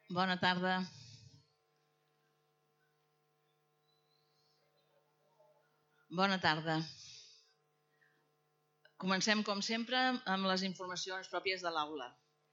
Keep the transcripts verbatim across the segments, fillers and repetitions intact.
Bona tarda. Bona tarda. Comencem, com sempre, amb les informacions pròpies de l'aula.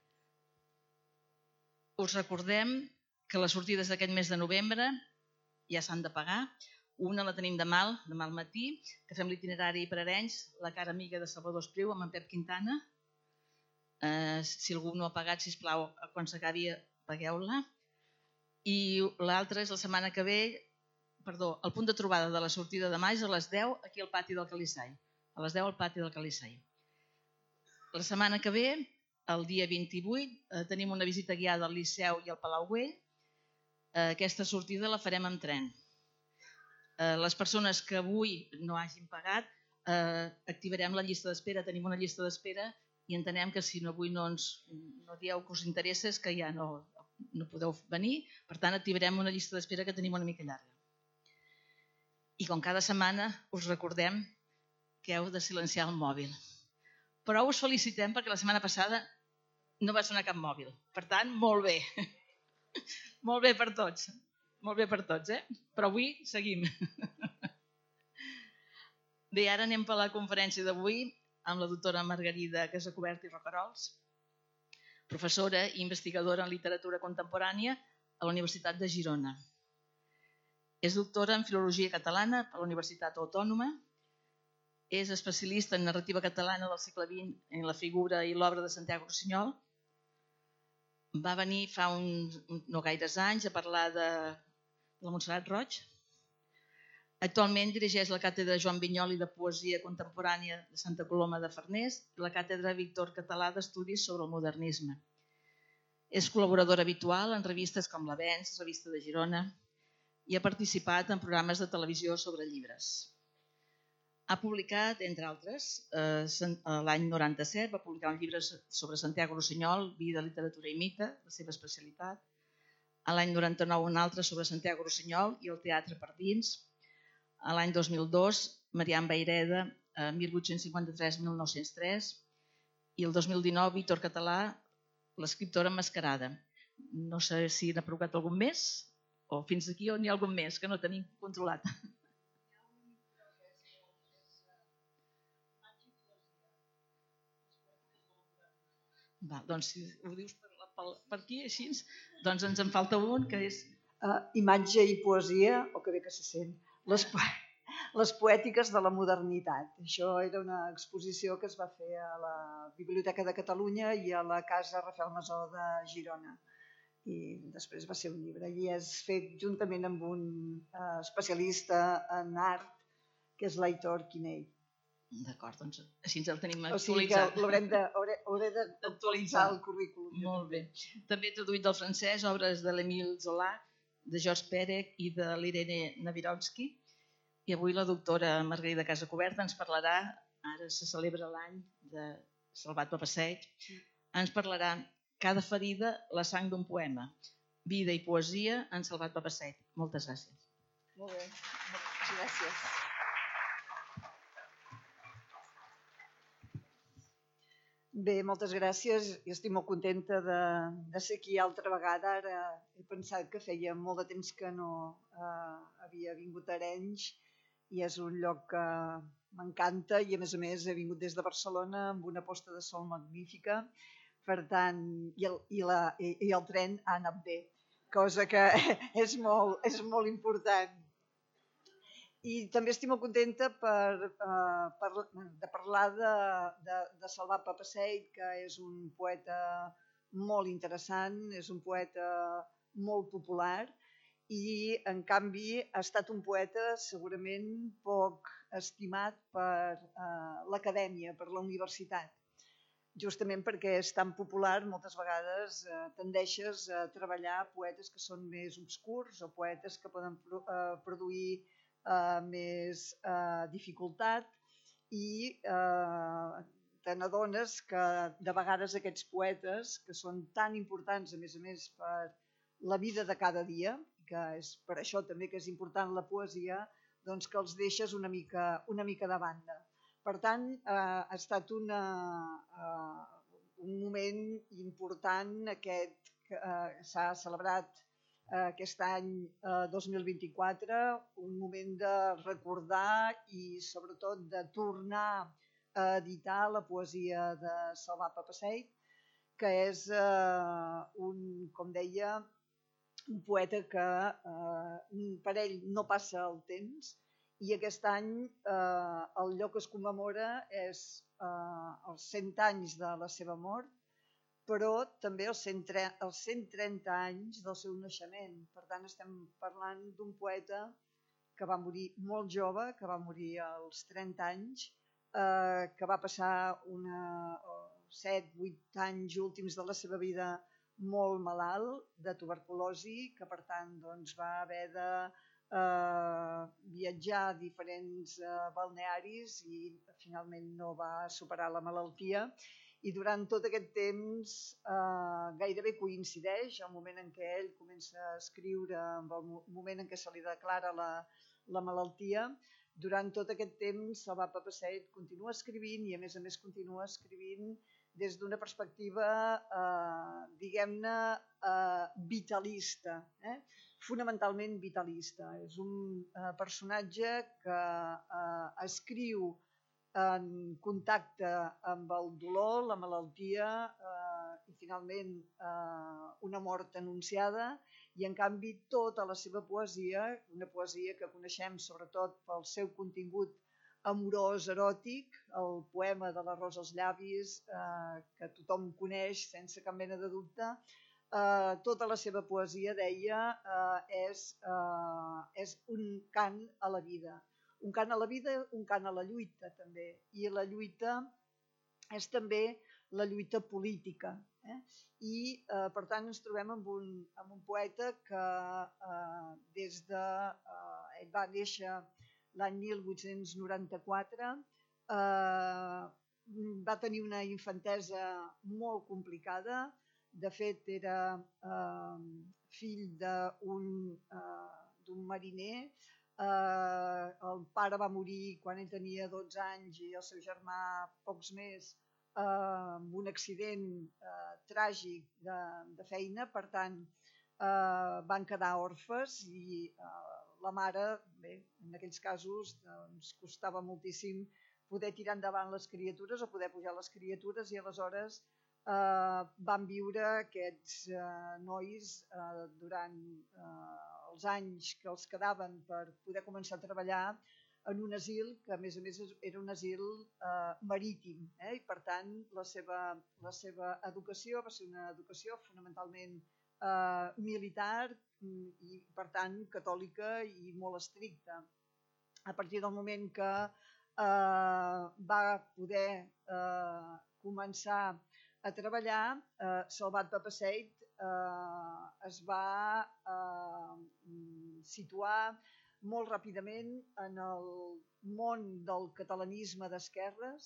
Us recordem que les sortides d'aquest mes de novembre ja s'han de pagar. Una la tenim demà, demà al matí, que fem l'itinerari per Arenys, la cara amiga de Salvador Espriu amb en Pep Quintana. Eh, si algú no ha pagat, sisplau, quan s'acabi, pagueu-la. I l'altra és la setmana que ve, perdó, el punt de trobada de la sortida de maig a les deu aquí al pati del Calissai. A les deu al pati del Calissai. La setmana que ve, el dia vint-i-vuit, eh, tenim una visita guiada al Liceu i al Palau Güell. Eh, aquesta sortida la farem amb tren. Eh, les persones que avui no hagin pagat, eh, activarem la llista d'espera. Tenim una llista d'espera i entenem que si no avui no ens no dieu que us interessa és que ja no, no podeu venir. Per tant, activarem una llista d'espera que tenim una mica llarga. I com cada setmana us recordem que heu de silenciar el mòbil. Però us felicitem perquè la setmana passada no va sonar cap mòbil. Per tant, molt bé. Molt bé per tots. Molt bé per tots, eh? Però avui seguim. Bé, ara anem per la conferència d'avui amb la doctora Margarida Casacobert i Rocarols, professora i investigadora en literatura contemporània a la Universitat de Girona. És doctora en filologia catalana per la Universitat Autònoma. És especialista en narrativa catalana del segle vint en la figura i l'obra de Santiago Rusiñol. Va venir fa uns no gaires anys a parlar de la Montserrat Roig. Actualment dirigeix la càtedra Joan Vinyoli de Poesia Contemporània de Santa Coloma de Farners i la càtedra Víctor Català d'Estudis sobre el Modernisme. És col·laboradora habitual en revistes com l'Avenç, Revista de Girona, i ha participat en programes de televisió sobre llibres. Ha publicat, entre altres, l'any noranta-set, va publicar un llibre sobre Santiago Rusiñol, Vida, literatura i mite, la seva especialitat. A l'any noranta-nou un altre sobre Santiago Rusiñol i el teatre per dins. A l'any dos mil dos, Marian Vayreda, mil vuit-cents cinquanta-tres a mil nou-cents tres. I el dos mil dinou, Víctor Català, l'escriptora emmascarada. No sé si n'ha provocat algun més, o fins aquí o n'hi ha algun més que no tenim controlat. Va, doncs si ho dius per, per, per aquí, així, doncs ens en falta un, que és... Uh, imatge i poesia, o que bé que se sent, les, les poètiques de la modernitat. Això era una exposició que es va fer a la Biblioteca de Catalunya i a la Casa Rafael Masó de Girona. I després va ser un llibre. I és fet juntament amb un uh, especialista en art, que és l'Aitor Quinell. D'acord, doncs així ens el tenim actualitzat. O sigui que l'haurem de, hauré, hauré d'actualitzar el currículum. Molt bé. També he traduït del francès obres de l'Émile Zola, de Georges Perec i de l'Irene Navirovsky. I avui la doctora Margarida Casacoberta ens parlarà, ara se celebra l'any de Salvat Papasseit, ens parlarà Cada ferida, la sang d'un poema, vida i poesia en Salvat Papasseit. Moltes gràcies. Molt bé, moltes gràcies. Bé, moltes gràcies. Jo estic molt contenta de, de ser aquí altra vegada. Ara he pensat que feia molt de temps que no eh, havia vingut a Arenys i és un lloc que m'encanta i a més a més he vingut des de Barcelona amb una posta de sol magnífica. Per tant, i el, i la, i, i el tren ha anat bé, cosa que és molt, és molt important. I també estic molt contenta per, uh, per, de parlar de, de, de Salvat Papasseit, que és un poeta molt interessant, és un poeta molt popular i, en canvi, ha estat un poeta segurament poc estimat per uh, l'acadèmia, per la universitat. Justament perquè és tan popular, moltes vegades uh, tendeixes a treballar poetes que són més obscurs o poetes que poden pro, uh, produir Uh, més uh, dificultat i uh, te n'adones que de vegades aquests poetes que són tan importants a més a més per la vida de cada dia, que és per això també que és important la poesia, doncs que els deixes una mica, una mica de banda. Per tant, uh, ha estat una, uh, un moment important aquest s'ha celebrat aquest any dos mil vint-i-quatre, un moment de recordar i sobretot de tornar a editar la poesia de Salvat Papasseit, que és un, com deia, un poeta que per ell no passa el temps, i aquest any el lloc que es commemora és els cent anys de la seva mort, però també els cent trenta anys del seu naixement. Per tant, estem parlant d'un poeta que va morir molt jove, que va morir als trenta anys, que va passar set vuit anys últims de la seva vida molt malalt, de tuberculosi, que per tant va haver de viatjar a diferents balnearis i finalment no va superar la malaltia. I durant tot aquest temps gairebé coincideix el moment en què ell comença a escriure amb el moment en què se li declara la malaltia. Durant tot aquest temps, Salvat Papasseit continua escrivint i, a més a més, continua escrivint des d'una perspectiva, diguem-ne, vitalista, fonamentalment vitalista. És un personatge que escriu en contacte amb el dolor, la malaltia i finalment una mort anunciada, i en canvi tota la seva poesia, una poesia que coneixem sobretot pel seu contingut amorós, eròtic, el poema de la rosa als llavis, que tothom coneix sense cap mena de dubte, tota la seva poesia, deia, és un cant a la vida. Un cant a la vida, un cant a la lluita, també. I la lluita és també la lluita política. I, per tant, ens trobem amb un poeta que des de... Ell va néixer l'any mil vuit-cents noranta-quatre, va tenir una infantesa molt complicada. De fet, era fill d'un mariner. El pare va morir quan ell tenia dotze anys i el seu germà pocs més, amb un accident tràgic de feina. Per tant, van quedar orfes i la mare, bé, en aquells casos, costava moltíssim poder tirar endavant les criatures o poder pujar les criatures, i aleshores van viure aquests nois durant els anys que els quedaven per poder començar a treballar en un asil que, a més a més, era un asil marítim. I, per tant, la seva educació va ser una educació fonamentalment militar i, per tant, catòlica i molt estricta. A partir del moment que va poder començar a treballar, Salvat Papasseit es va situar molt ràpidament en el món del catalanisme d'esquerres,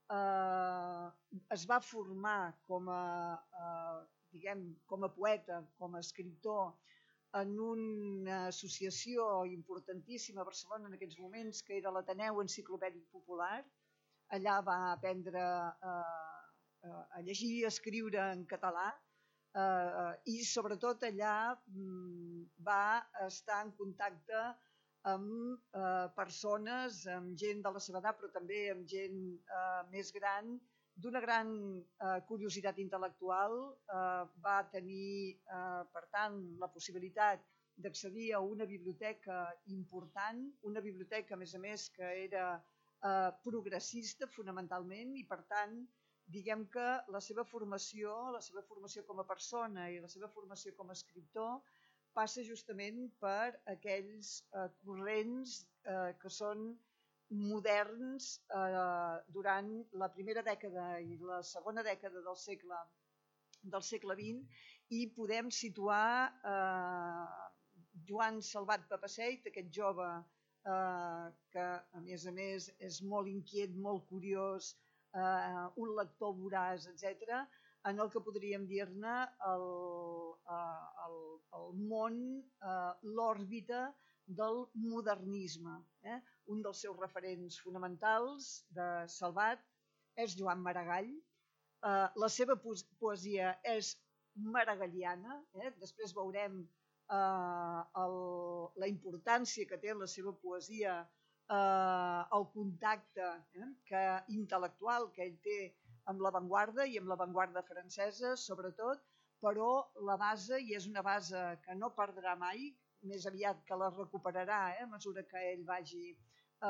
es va formar com a, diguem, com a poeta, com a escriptor, en una associació importantíssima a Barcelona en aquests moments, que era l'Ateneu Enciclopèdic Popular. Allà va aprendre a llegir i a escriure en català, i sobretot allà va estar en contacte amb persones, amb gent de la seva edat, però també amb gent més gran, d'una gran curiositat intel·lectual. Va tenir, per tant, la possibilitat d'accedir a una biblioteca important, una biblioteca, a més a més, que era progressista fonamentalment, i per tant, diguem que la seva formació, la seva formació com a persona i la seva formació com a escriptor passa justament per aquells corrents que són moderns durant la primera dècada i la segona dècada del segle del segle vint, i podem situar Joan Salvat Papasseit, aquest jove que, a més a més, és molt inquiet, molt curiós, un lector voraç, etcètera, en el que podríem dir-ne el món, l'òrbita del modernisme. Un dels seus referents fonamentals de Salvat és Joan Maragall. La seva poesia és maragalliana. Eh? Després veurem eh, el, la importància que té la seva poesia, eh, el contacte eh, que, intel·lectual que ell té amb l'avantguarda i amb l'avantguarda francesa, sobretot, però la base, i és una base que no perdrà mai, més aviat que la recuperarà eh, a mesura que ell vagi eh,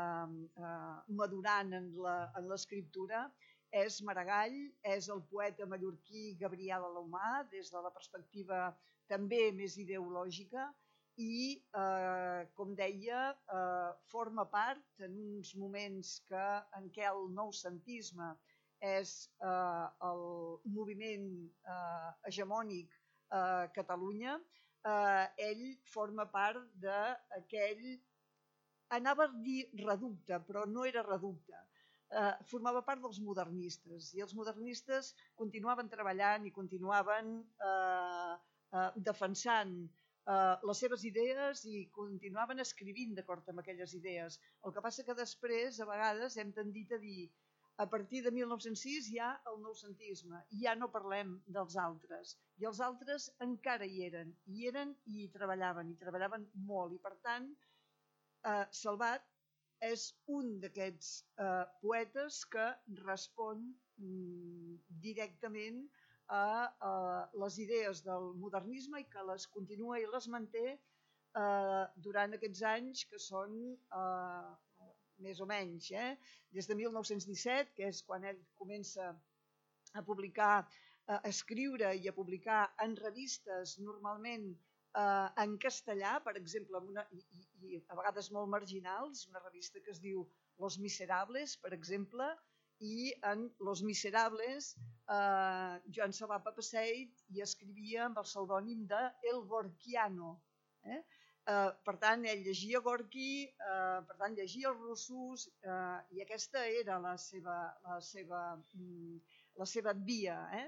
eh, madurant en l'escriptura, és Maragall, és el poeta mallorquí Gabriel Alomar, des de la perspectiva també més ideològica, i, eh, com deia, eh, forma part en uns moments que, en què el noucentisme és eh, el moviment eh, hegemònic a eh, Catalunya, eh, ell forma part d'aquell, anava a dir reducte, però no era reducte, eh, formava part dels modernistes, i els modernistes continuaven treballant i continuaven eh, eh, defensant eh, les seves idees i continuaven escrivint d'acord amb aquelles idees. El que passa que després, a vegades, hem tendit a dir a partir de mil nou-cents sis hi ha el noucentisme, i ja no parlem dels altres. I els altres encara hi eren, hi eren i hi treballaven, i treballaven molt. I per tant, eh, Salvat és un d'aquests eh, poetes que respon mm, directament a, a les idees del modernisme i que les continua i les manté eh, durant aquests anys que són eh, més o menys, eh? des de mil nou-cents disset, que és quan ell comença a publicar, a escriure i a publicar en revistes normalment eh, en castellà, per exemple, amb una, i, i a vegades molt marginals, una revista que es diu Los Miserables, per exemple, i en Los Miserables eh, Joan Salvat Papasseit hi escrivia amb el pseudònim de El Gorkiano. Eh? Uh, per tant, ell llegia Gorky, uh, per tant, llegia els russos, uh, i aquesta era la seva, la seva, mm, la seva via. Eh?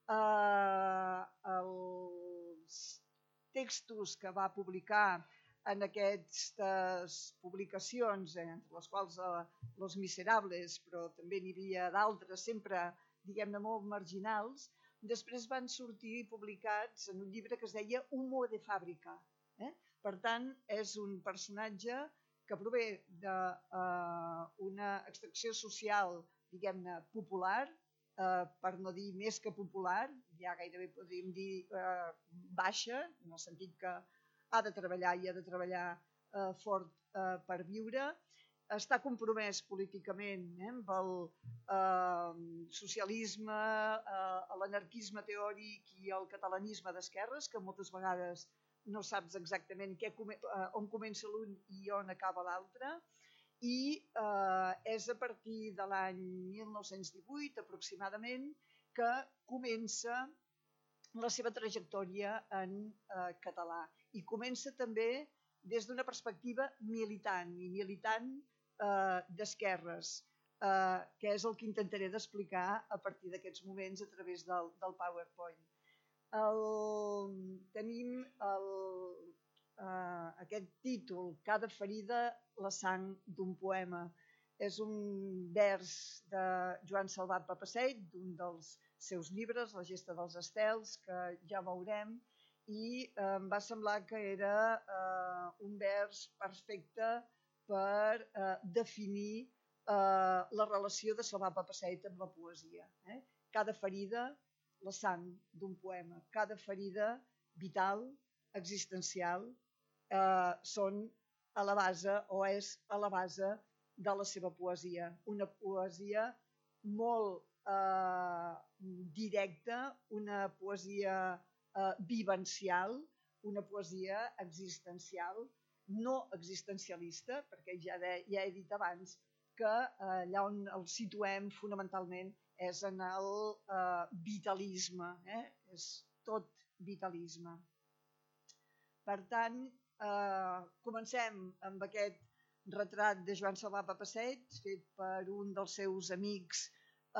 Uh, els textos que va publicar en aquestes publicacions, eh, entre les quals uh, Los Miserables, però també n'hi havia d'altres, sempre, diguem-ne, molt marginals, després van sortir publicats en un llibre que es deia Humo de fàbrica. Eh? Per tant, és un personatge que prové d'una uh, extracció social, diguem-ne, popular, uh, per no dir més que popular, ja gairebé podríem dir uh, baixa, en el sentit que ha de treballar i ha de treballar uh, fort uh, per viure. Està compromès políticament eh, amb el uh, socialisme, uh, l'anarquisme teòric i el catalanisme d'esquerres, que moltes vegades no saps exactament què, on comença l'un i on acaba l'altre, i eh, és a partir de l'any mil nou-cents divuit aproximadament que comença la seva trajectòria en eh, català, i comença també des d'una perspectiva militant, i militant eh, d'esquerres, eh, que és el que intentaré d'explicar a partir d'aquests moments a través del, del PowerPoint. El, tenim el, uh, aquest títol, Cada ferida, la sang d'un poema. És un vers de Joan Salvat Papasseit, d'un dels seus llibres, La gesta dels estels, que ja veurem, i uh, em va semblar que era uh, un vers perfecte per uh, definir uh, la relació de Salvat Papasseit amb la poesia. Eh? Cada ferida, la sang d'un poema. Cada ferida vital, existencial, eh, són a la base o és a la base de la seva poesia. Una poesia molt eh, directa, una poesia eh, vivencial, una poesia existencial, no existencialista, perquè ja, de, ja he dit abans que eh, allà on el situem fonamentalment és en el eh, vitalisme, eh? És tot vitalisme. Per tant, eh, comencem amb aquest retrat de Joan Salvat Papasseit, fet per un dels seus amics eh,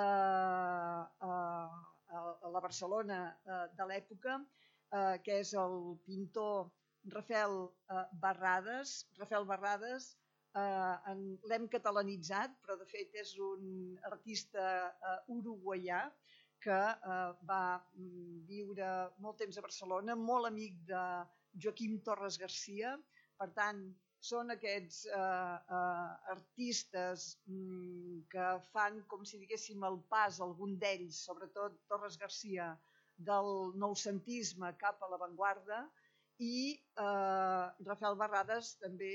eh, a la Barcelona eh, de l'època, eh, que és el pintor Rafael eh, Barrades. Rafael Barrades Uh, l'hem catalanitzat, però de fet és un artista uh, uruguaià que va viure molt temps a Barcelona, molt amic de Joaquim Torres Garcia. Per tant, són aquests artistes que fan, com si diguéssim, el pas, algun d'ells, sobretot Torres Garcia, del noucentisme cap a l'avantguarda, i Rafael Barradas també,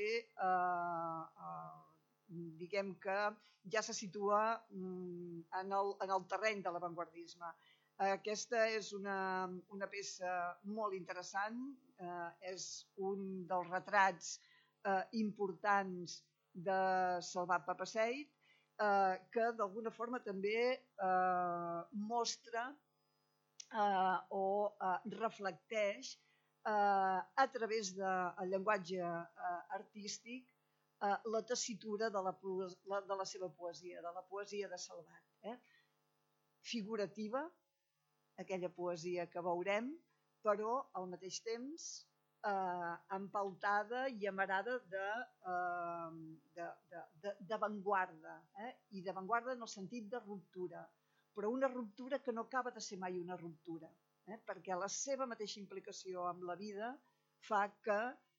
diguem que ja se situa en el terreny de l'avantguardisme. Aquesta és una peça molt interessant, és un dels retrats importants de Salvat Papasseit, que d'alguna forma també mostra o reflecteix a través del llenguatge artístic la tessitura de la seva poesia, de la poesia de Salvat. Figurativa, aquella poesia que veurem, però al mateix temps empeltada i amarada d'avantguarda, i d'avantguarda en el sentit de ruptura, però una ruptura que no acaba de ser mai una ruptura, perquè la seva mateixa implicació amb la vida fa que,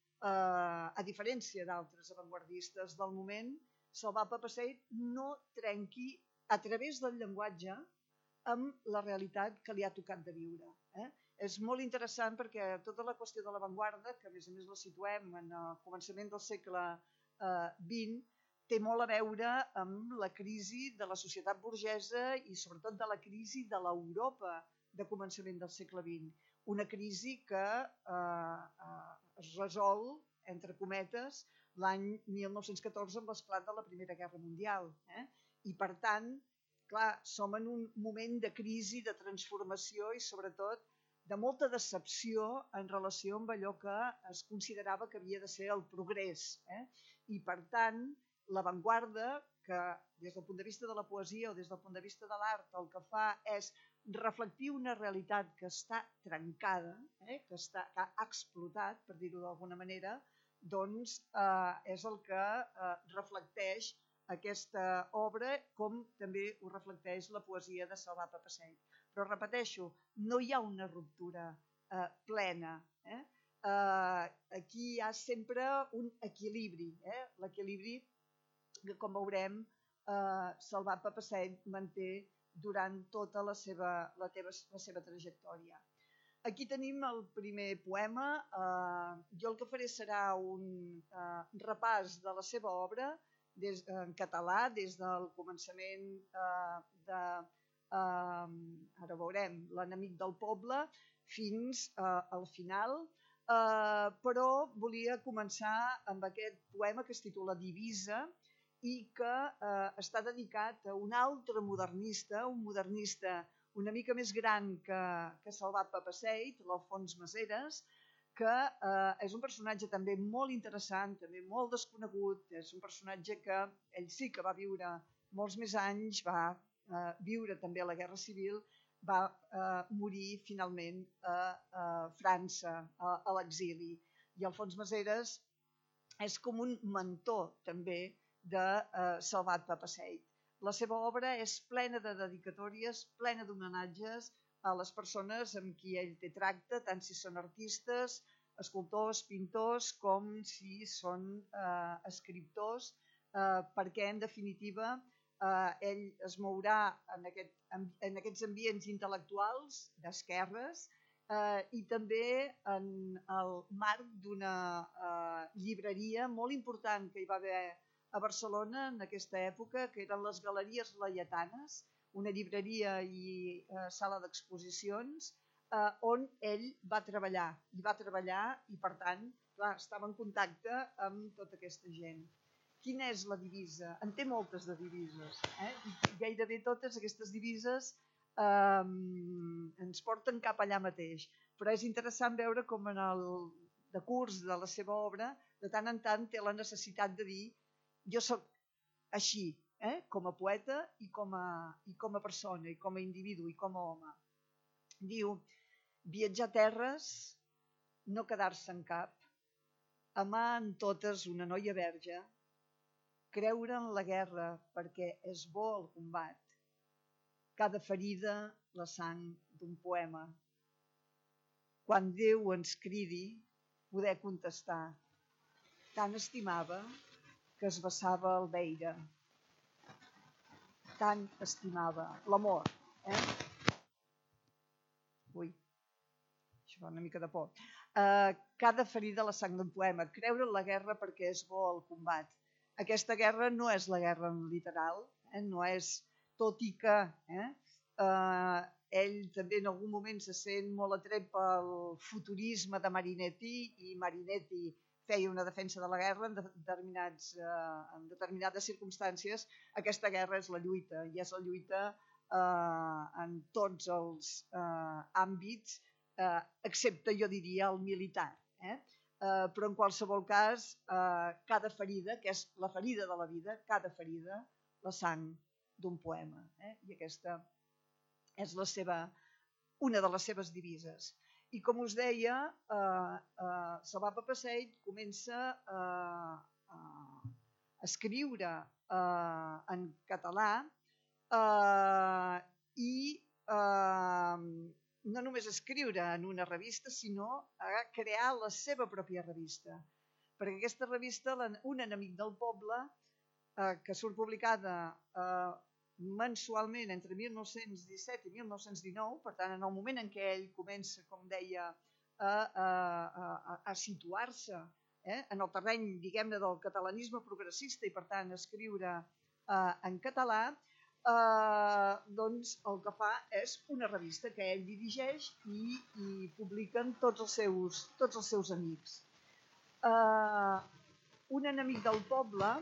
a diferència d'altres avantguardistes del moment, Salvat Papasseit no trenqui a través del llenguatge amb la realitat que li ha tocat de viure. És molt interessant perquè tota la qüestió de l'avantguarda, que a més a més la situem en el començament del segle vint, té molt a veure amb la crisi de la societat burgesa i sobretot de la crisi de l'Europa de començament del segle vint. Una crisi que es resol, entre cometes, l'any mil nou-cents catorze amb l'esclat de la Primera Guerra Mundial. I per tant, clar, som en un moment de crisi, de transformació i sobretot de molta decepció en relació amb allò que es considerava que havia de ser el progrés. I per tant, l'avantguarda, que des del punt de vista de la poesia o des del punt de vista de l'art el que fa és reflectir una realitat que està trencada, que ha explotat, per dir-ho d'alguna manera, doncs és el que reflecteix aquesta obra, com també ho reflecteix la poesia de Salvat Papasseit. Però repeteixo, no hi ha una ruptura plena. Aquí hi ha sempre un equilibri. L'equilibri que, com veurem, Salvat Papasseit manté durant tota la seva trajectòria. Aquí tenim el primer poema. Jo el que faré serà un repàs de la seva obra en català, des del començament de, ara veurem, L'enemic del poble, fins al final, però volia començar amb aquest poema que es titula Divisa i que està dedicat a un altre modernista, un modernista una mica més gran que Salvat Papasseit, l'Alfons Maseres, que és un personatge també molt interessant, també molt desconegut, és un personatge que ell sí que va viure molts més anys, va viure també a la Guerra Civil, va morir finalment a França, a l'exili. I Alfons Maseres és com un mentor també de Salvat Papasseit. La seva obra és plena de dedicatòries, plena d'homenatges a les persones amb qui ell té tracte, tant si són artistes, escultors, pintors, com si són escriptors, perquè, en definitiva, ell es mourà en aquests ambients intel·lectuals d'esquerres i també en el marc d'una llibreria molt important que hi va haver a Barcelona en aquesta època, que eren les Galeries Laietanes, una llibreria i sala d'exposicions, on ell va treballar. I va treballar i, per tant, estava en contacte amb tota aquesta gent. Quina és la divisa? En té moltes de divises. Gairebé totes aquestes divises ens porten cap allà mateix. Però és interessant veure com en el decurs de la seva obra, de tant en tant té la necessitat de dir jo soc així, com a poeta i com a persona, i com a individu, i com a home. Diu, viatjar terres, no quedar-se en cap, amar en totes una noia verge, creure en la guerra perquè és bo el combat, cada ferida la sang d'un poema. Quan Déu ens cridi, poder contestar. Tant estimava que es vessava el veire. Tant estimava l'amor. Eh? Ui, això fa una mica de por. Uh, cada ferida la sang d'un poema. Creure en la guerra perquè és bo el combat. Aquesta guerra no és la guerra literal, eh? No és tot i que eh? uh, ell també en algun moment se sent molt atret pel futurisme de Marinetti i Marinetti feia una defensa de la guerra en, determinats, uh, en determinades circumstàncies. Aquesta guerra és la lluita i és la lluita uh, en tots els uh, àmbits, uh, excepte jo diria el militar. Eh? Uh, però en qualsevol cas, uh, cada ferida, que és la ferida de la vida, cada ferida, la sang d'un poema. Eh? I aquesta és la seva, una de les seves divises. I com us deia, eh, eh, Salvat Papasseit comença eh, a escriure eh, en català eh, i eh, no només escriure en una revista, sinó a crear la seva pròpia revista. Perquè aquesta revista, Un enemic del poble, eh, que surt publicada eh, mensualment entre mil nou-cents disset i mil nou-cents dinou, per tant, en el moment en què ell comença, com deia, a, a, a, a situar-se eh, en el terreny, diguem-ne, del catalanisme progressista i, per tant, escriure eh, en català, eh, doncs el que fa és una revista que ell dirigeix i, i publiquen tots els seus, tots els seus amics. Eh, Un enemic del poble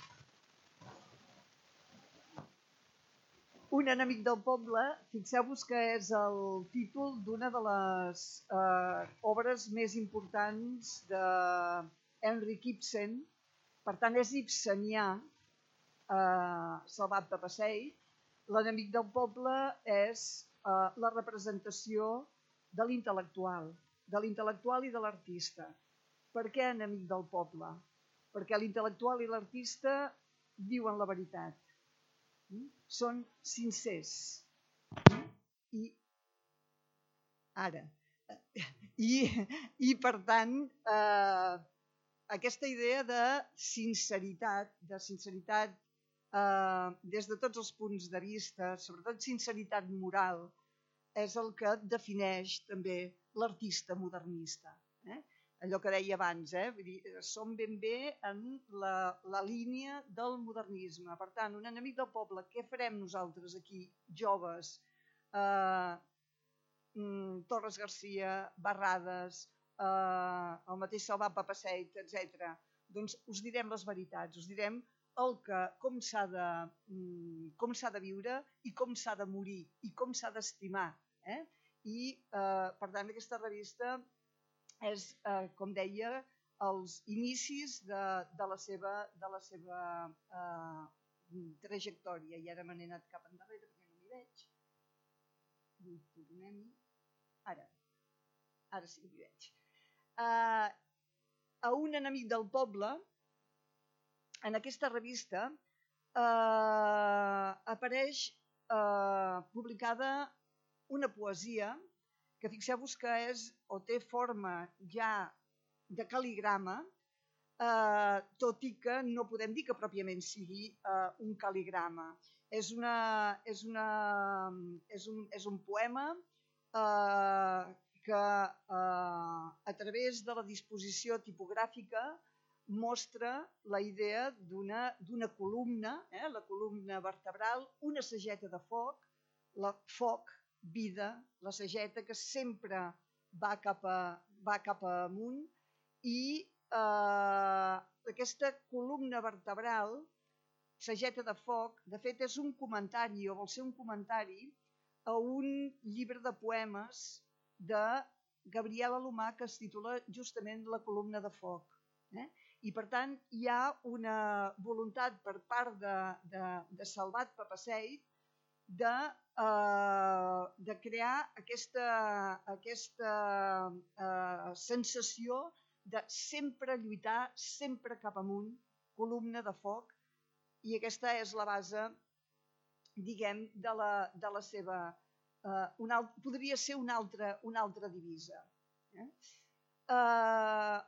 Un enemic del poble, fixeu-vos que és el títol d'una de les eh, obres més importants d'Henrik Ibsen. Per tant, és ibsenià, eh, Salvat Papasseit. L'enemic del poble és eh, la representació de l'intel·lectual, de l'intel·lectual i de l'artista. Per què enemic del poble? Perquè l'intel·lectual i l'artista diuen la veritat. Són sincers. I ara, i, i per tant, eh, aquesta idea de sinceritat, de sinceritat eh, des de tots els punts de vista, sobretot sinceritat moral, és el que defineix també l'artista modernista. Eh? Allò que deia abans, eh? Vull dir, som ben bé en la, la línia del modernisme. Per tant, un enemic del poble, què farem nosaltres aquí, joves, eh, Torres Garcia, Barrades, eh, el mateix Salvat Papasseit, etcètera. Doncs us direm les veritats, us direm el que, com s'ha de, com s'ha de viure i com s'ha de morir i com s'ha d'estimar. Eh? I, eh, per tant, aquesta revista és, eh, com deia, els inicis de, de la seva, de la seva eh, trajectòria. I ara me n'he anat cap endarrere perquè no m'hi veig. Tornem-hi. Ara. Ara sí que m'hi veig. Eh, a Un enemic del poble, en aquesta revista, eh, apareix eh, publicada una poesia que fixeu-vos que és o té forma ja de cal·ligrama, eh, tot i que no podem dir que pròpiament sigui eh, un cal·ligrama. És, una, és, una, és, un, és un poema eh, que eh, a través de la disposició tipogràfica mostra la idea d'una d'una columna, eh, la columna vertebral, una sageta de foc, la foc, vida, la sageta que sempre va cap, a, va cap amunt i eh, aquesta columna vertebral, sageta de foc, de fet és un comentari o vol ser un comentari a un llibre de poemes de Gabriel Alomar que es titula justament La columna de foc. Eh? I per tant hi ha una voluntat per part de, de, de Salvat Papasseit de, eh, de crear aquesta, aquesta eh, sensació de sempre lluitar, sempre cap amunt, columna de foc, i aquesta és la base, diguem, de la, de la, seva, Uh, una alt podria ser una altra, una altra divisa. Eh? Uh,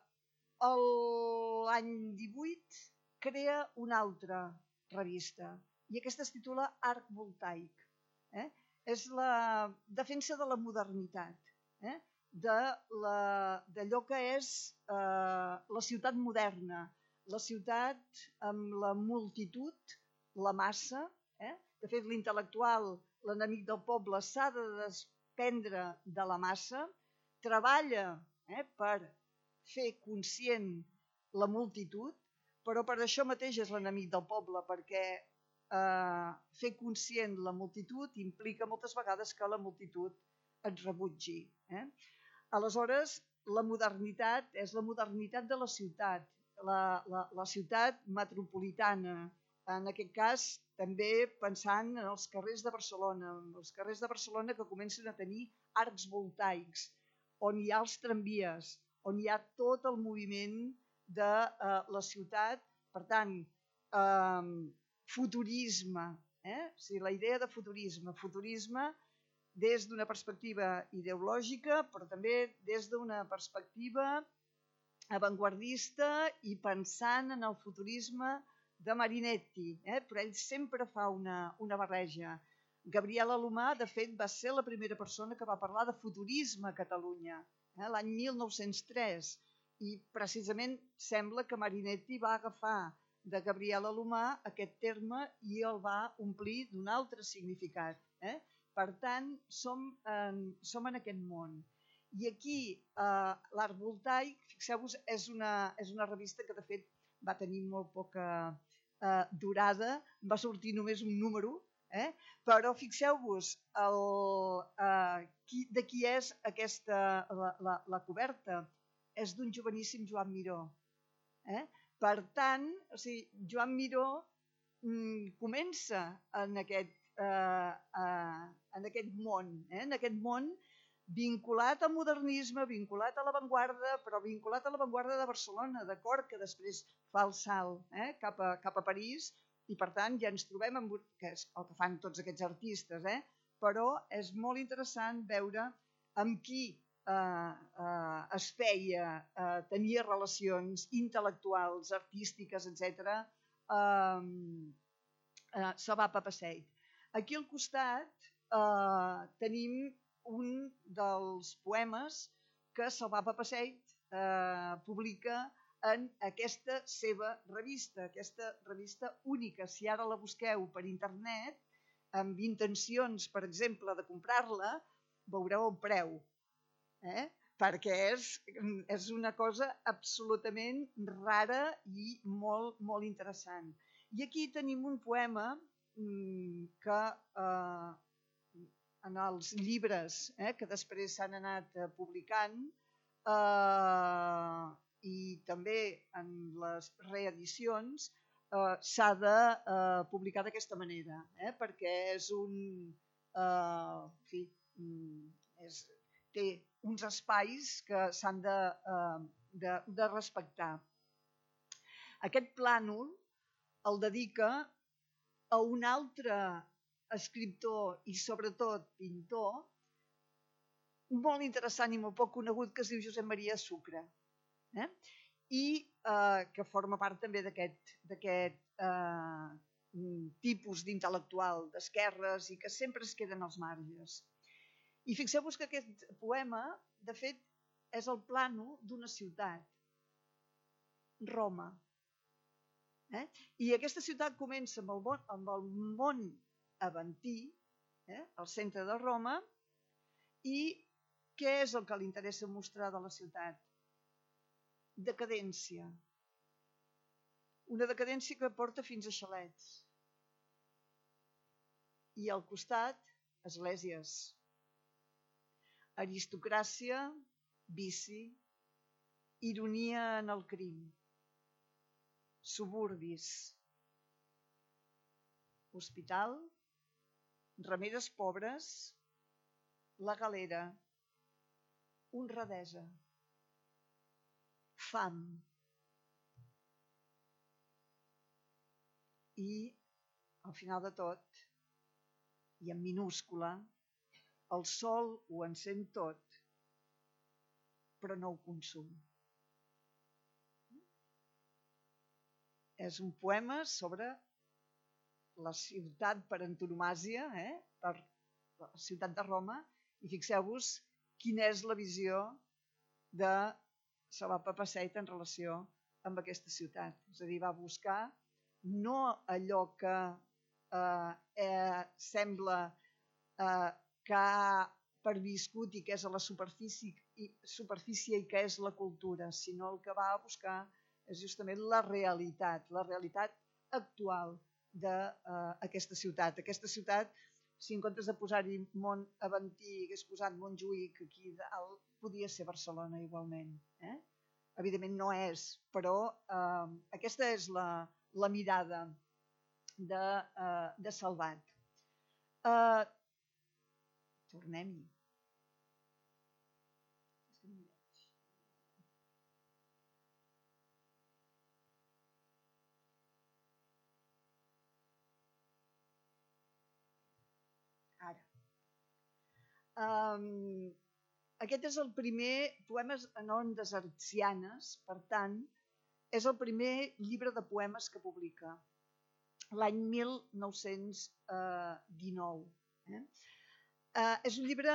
L'any divuit crea una altra revista i aquesta es titula Arc Voltaic. Eh? És la defensa de la modernitat, eh? d'allò que és eh, la ciutat moderna, la ciutat amb la multitud, la massa. Eh? De fet, l'intel·lectual, l'enemic del poble, s'ha de desprendre de la massa, treballa eh, per fer conscient la multitud, però per això mateix és l'enemic del poble, perquè eh, fer conscient la multitud implica moltes vegades que la multitud et rebutgi. Eh? Aleshores, la modernitat és la modernitat de la ciutat, la, la, la ciutat metropolitana, en aquest cas també pensant en els carrers de Barcelona, els carrers de Barcelona que comencen a tenir arcs voltaics, on hi ha els tramvies, on hi ha tot el moviment de eh, la ciutat, per tant, eh, futurisme, eh? O sigui, la idea de futurisme, futurisme des d'una perspectiva ideològica, però també des d'una perspectiva avantguardista i pensant en el futurisme de Marinetti, eh? Però ell sempre fa una, una barreja. Gabriel Alomar, de fet, va ser la primera persona que va parlar de futurisme a Catalunya, eh? L'any mil nou-cents tres, i precisament sembla que Marinetti va agafar de Gabriel Alomar aquest terme i el va omplir d'un altre significat. Eh? Per tant, som en, som en aquest món. I aquí, eh, l'Arc Voltaic, fixeu-vos, és, una, és una revista que de fet va tenir molt poca eh, durada, va sortir només un número, eh? Però fixeu-vos eh, de qui és aquesta, la, la, la coberta. És d'un joveníssim Joan Miró. Eh? Per tant, o sigui, Joan Miró mm, comença en aquest, eh, eh, en aquest món, eh? en aquest món vinculat al modernisme, vinculat a l'avantguarda, però vinculat a l'avantguarda de Barcelona, d'acord, que després fa el salt eh? cap, a, cap a París, i per tant ja ens trobem amb que és el que fan tots aquests artistes, eh? Però és molt interessant veure amb qui eh, eh, es feia, eh, tenia relacions intel·lectuals, artístiques, etcètera, eh, eh, Salvat Papasseit. Aquí al costat eh, tenim un dels poemes que Salvat Papasseit eh, publica en aquesta seva revista, aquesta revista única. Si ara la busqueu per internet, amb intencions, per exemple, de comprar-la, veureu el preu, eh? Perquè és, és una cosa absolutament rara i molt, molt interessant. I aquí tenim un poema que eh, en els llibres eh, que després s'han anat eh, publicant eh, i també en les reedicions eh, s'ha de eh, publicar d'aquesta manera, eh, perquè és un... Eh, en fi, és, té uns espais que s'han de, eh, de, de respectar. Aquest plànol el dedica a un altre escriptor i sobretot pintor molt interessant i molt poc conegut que es diu Josep Maria Sucre, eh? I eh, que forma part també d'aquest eh, tipus d'intel·lectual d'esquerres i que sempre es queden als marges. I fixeu-vos que aquest poema, de fet, és el plànol d'una ciutat, Roma. Eh? I aquesta ciutat comença amb el, bon, amb el món Aventí, eh? al centre de Roma, i què és el que li interessa mostrar de la ciutat? Decadència. Una decadència que porta fins a xalets. I al costat, esglésies. Aristocràcia, vici, ironia en el crim. Suburbis, hospital, remeres pobres, la galera, honradesa, fam. I, al final de tot, i en minúscula, el sol ho encén tot, però no ho consum. És un poema sobre la ciutat per antonomàsia, eh? per la ciutat de Roma, i fixeu-vos quina és la visió de Salvat Papasseit en relació amb aquesta ciutat. És a dir, va buscar no allò que eh, eh, sembla eh, que ha perviscut i que és a la superfície i, superfície i que és la cultura, sinó el que va a buscar és justament la realitat, la realitat actual d'aquesta ciutat. Aquesta ciutat, si en comptes de posar-hi Mont Aventí hagués posat Montjuïc aquí dalt, podia ser Barcelona igualment. Eh? Evidentment no és, però eh, aquesta és la, la mirada de, eh, de Salvat. Eh, Tornem-hi. Ara. Um, aquest és el primer Poemes en ondes hertzianes, per tant, és el primer llibre de poemes que publica, l'any mil nou-cents dinou. Eh? Uh, és un llibre,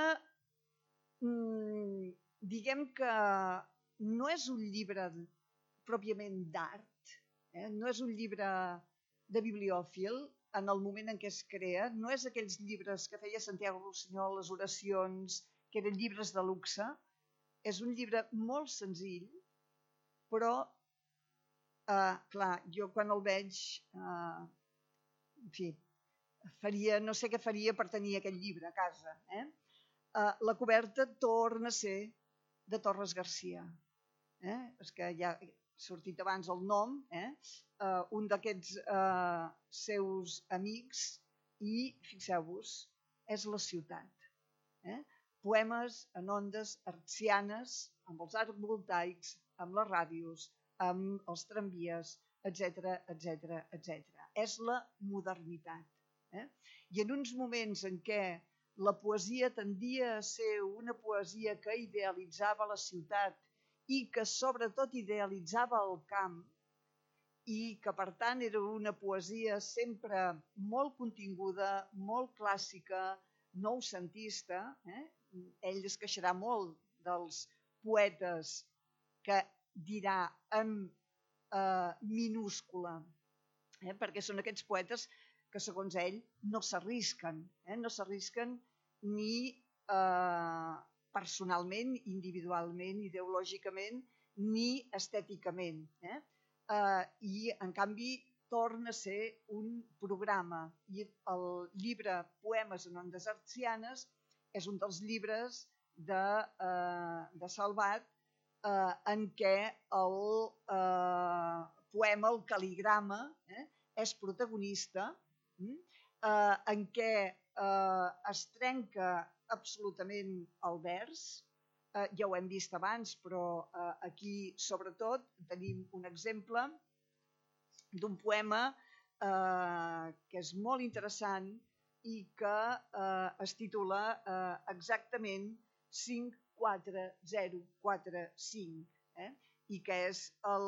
mm, diguem que no és un llibre pròpiament d'art, eh? No és un llibre de bibliòfil en el moment en què es crea, no és aquells llibres que feia Santiago Rossinyol, les oracions, que eren llibres de luxe, és un llibre molt senzill, però, eh, clar, jo quan el veig, eh, en fi, faria, no sé què faria per tenir aquest llibre a casa. Eh? Eh, la coberta torna a ser de Torres Garcia. Eh? És que ja ha sortit abans el nom, eh? Uh, un d'aquests uh, seus amics, i fixeu-vos, és la ciutat. Eh? Poemes en ondes hertzianes, amb els arcs voltaics, amb les ràdios, amb els tramvies, etcètera, etcètera, etcètera. És la modernitat. Eh? I en uns moments en què la poesia tendia a ser una poesia que idealitzava la ciutat i que sobretot idealitzava el camp, i que per tant era una poesia sempre molt continguda, molt clàssica, noucentista. Eh? Ell es queixarà molt dels poetes que dirà en eh, minúscula, eh? perquè són aquests poetes que segons ell no s'arrisquen, eh? no s'arrisquen ni eh, personalment, individualment, ideològicament, ni estèticament. Eh? Uh, I en canvi torna a ser un programa, i el llibre Poemes en ondes hertzianes és un dels llibres de, uh, de Salvat uh, en què el uh, poema, el cal·ligrama, eh, és protagonista, mm? uh, en què uh, es trenca absolutament el vers. Uh, ja ho hem vist abans, però uh, aquí sobretot tenim un exemple d'un poema uh, que és molt interessant i que uh, es titula uh, exactament cinc quatre zero quatre cinc, eh? I que és el,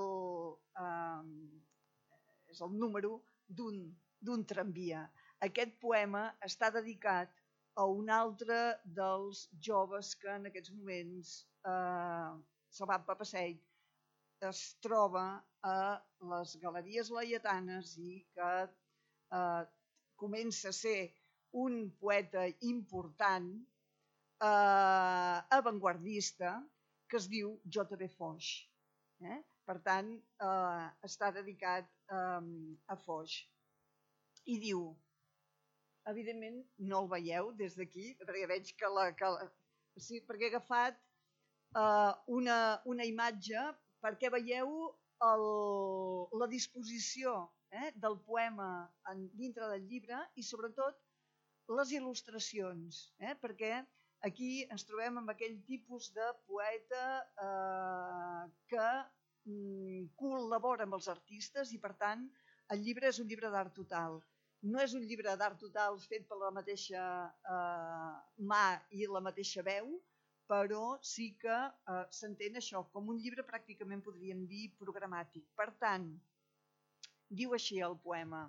uh, és el número d'un tramvia. Aquest poema està dedicat a un altre dels joves que en aquests moments eh, Salvat Papasseit es troba a les Galeries Laietanes i que eh, comença a ser un poeta important, eh, avantguardista, que es diu J B Foix. Eh? Per tant, eh, està dedicat eh, a Foix. I diu, evidentment no el veieu des d'aquí, perquè veig que la... Que la sí, perquè he agafat uh, una, una imatge perquè veieu el, la disposició eh, del poema en, dintre del llibre i sobretot les il·lustracions, eh, perquè aquí ens trobem amb aquell tipus de poeta eh, que mm, col·labora amb els artistes i per tant el llibre és un llibre d'art total. No és un llibre d'art total fet per la mateixa eh, mà i la mateixa veu, però sí que eh, s'entén això com un llibre pràcticament podríem dir programàtic. Per tant, diu així el poema: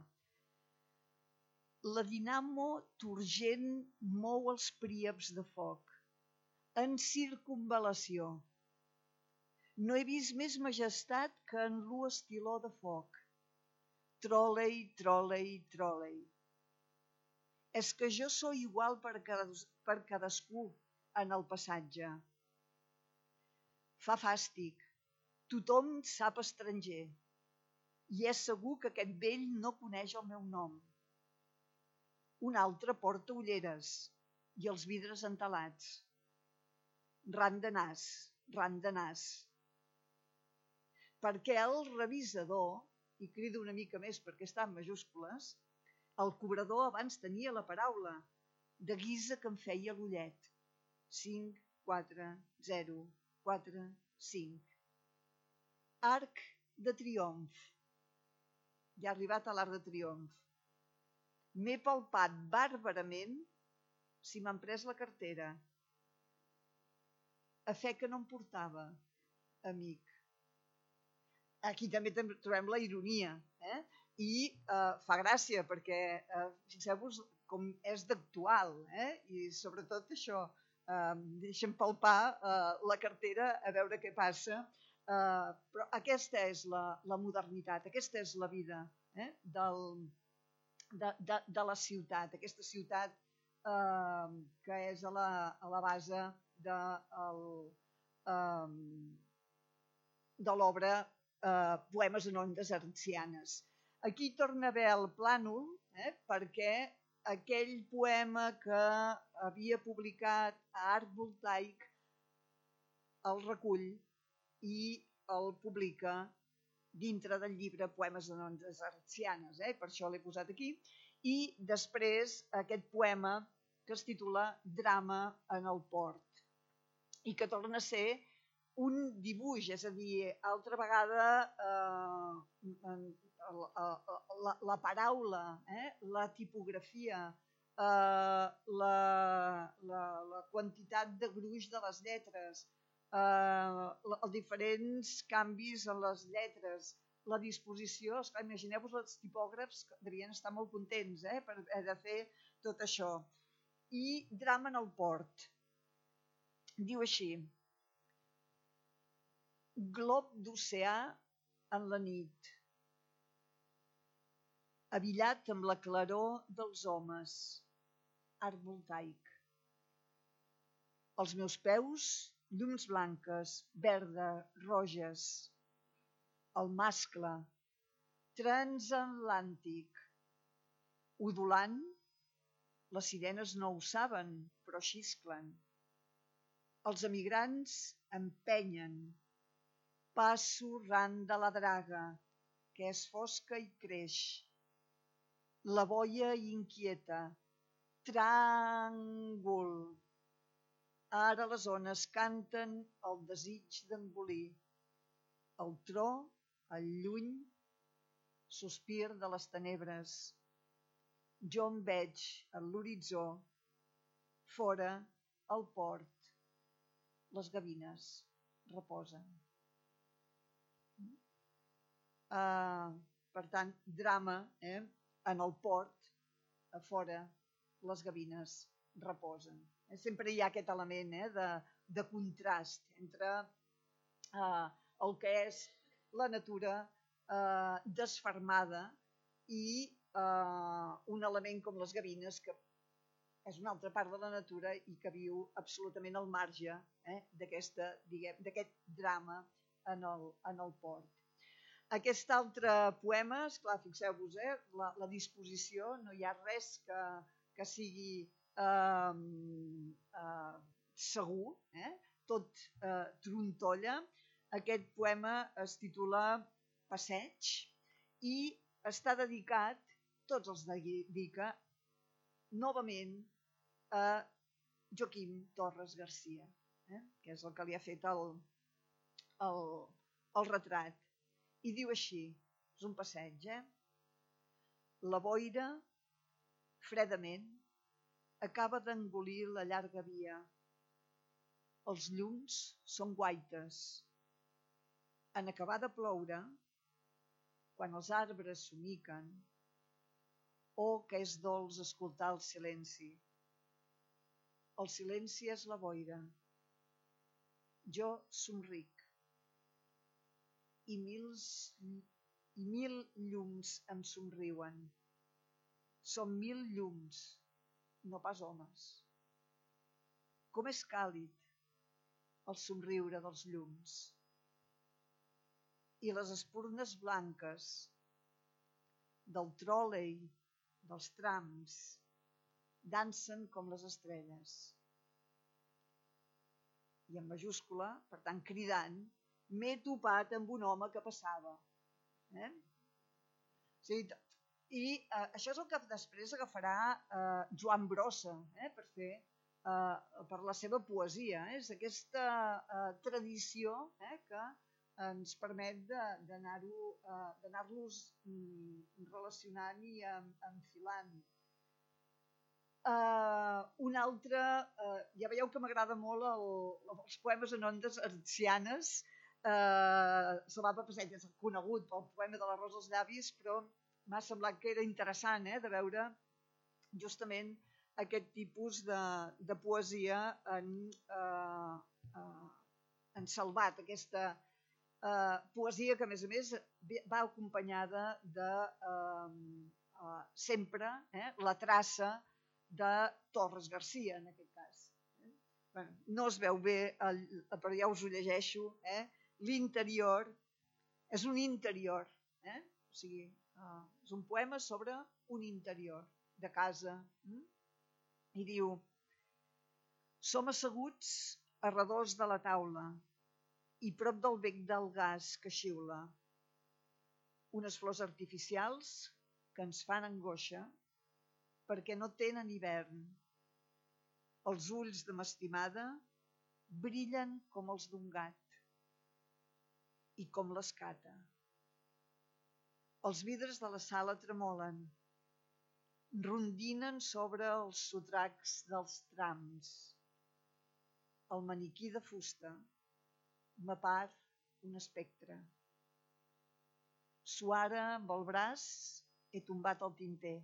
la dinamo turgent mou els príaps de foc en circunval·lació. No he vist més majestat que en l'u estiló de foc. Tròlei, tròlei, tròlei. És que jo sóc igual per, cadas, per cadascú en el passatge. Fa fàstic. Tothom sap estranger. I és segur que aquest vell no coneix el meu nom. Un altre porta ulleres i els vidres entelats. Ran de nas, ran de nas. Perquè el revisador, i crido una mica més perquè està en majúscules, el cobrador abans tenia la paraula, de guisa que em feia l'ullet. cinc, quatre, zero, quatre, cinc. Arc de triomf. Ja ha arribat a l'arc de triomf. M'he palpat bàrbarament si m'han pres la cartera. A fe que no em portava, amic. Aquí també trobem la ironia, eh? I eh, fa gràcia perquè, eh, fixeu-vos com és d'actual, eh? I sobretot això, eh, deixem palpar eh, la cartera a veure què passa, eh, però aquesta és la, la modernitat, aquesta és la vida eh? Del, de, de, de la ciutat, aquesta ciutat eh, que és a la, a la base de, el, eh, de l'obra Eh, Poemes en ondes hertzianes. Aquí torna a haver el plànol, eh, perquè aquell poema que havia publicat a Art Voltaic el recull i el publica dintre del llibre Poemes en ondes hertzianes, eh, per això l'he posat aquí, i després aquest poema que es titula Drama en el port i que torna a ser un dibuix, és a dir, altra vegada eh, la, la, la paraula, eh, la tipografia, eh, la, la, la quantitat de gruix de les lletres, eh, els diferents canvis en les lletres, la disposició, esclar, imagineu-vos els tipògrafs que devien estar molt contents eh, per haver de fer tot això. I Drama en el port. Diu així: glob d'oceà en la nit, abillat amb la claror dels homes, art voltaic. Els meus peus, llums blanques, verdes, roges. El mascle, transatlàntic. Udolant, les sirenes no ho saben, però xisclen. Els emigrants empenyen. Passo ran de la draga, que és fosca i creix. La boia inquieta. Tràngol. Ara les ones canten el desig d'engolir. El tro, el lluny, sospir de les tenebres. Jo em veig a l'horitzó, fora, al port. Les gavines reposen. Uh, per tant, drama eh, en el port, a fora, les gavines reposen. Eh, sempre hi ha aquest element eh, de, de contrast entre uh, el que és la natura uh, desfermada i uh, un element com les gavines, que és una altra part de la natura i que viu absolutament al marge eh, d'aquest drama en el, en el port. Aquest altre poema, esclar, fixeu-vos, eh, la, la disposició, no hi ha res que, que sigui eh, eh, segur, eh? Tot eh, trontolla. Aquest poema es titula Passeig i està dedicat, tots els dedica, novament a Joaquim Torres Garcia, eh? Que és el que li ha fet el, el, el retrat. I diu així, és un passeig, eh? La boira fredament, acaba d'engolir la llarga via. Els llums són guaites. En acabar de ploure, quan els arbres somiquen, oh, que és dolç escoltar el silenci. El silenci és la boira. Jo somric. I, mils, i mil llums em somriuen. Són mil llums, no pas homes. Com és càlid el somriure dels llums. I les espurnes blanques del tròlei, dels trams, dansen com les estrelles. I en majúscula, per tant cridant, m'he topat amb un home que passava. Eh? Sí, i eh, això és el que després agafarà eh, Joan Brossa eh, per fer eh, per la seva poesia. Eh? És aquesta eh, tradició eh, que ens permet d'anar-ho eh, d'anar-los mm, relacionant i enfilant. Uh, un altre, uh, ja veieu que m'agrada molt el, els poemes en ondes hertzianes. Uh, Salvat Papasseit és conegut pel poema de la Rosa als llavis, però m'ha semblat que era interessant eh, de veure justament aquest tipus de, de poesia en, uh, uh, en Salvat, aquesta uh, poesia que a més a més va acompanyada de uh, uh, sempre eh, la traça de Torres Garcia, en aquest cas. Eh? Bueno, no es veu bé, el, però ja us ho llegeixo. Eh? L'interior és un interior. Eh? O sigui, uh, és un poema sobre un interior de casa. Mm? I diu: som asseguts a redós de la taula i prop del bec del gas que xiula. Unes flors artificials que ens fan angoixa perquè no tenen hivern. Els ulls de m'estimada brillen com els d'un gat i com l'escata. Els vidres de la sala tremolen, rondinen sobre els sotracs dels trams. El maniquí de fusta m'apar un espectre. Suara amb el braç he tombat el tinter.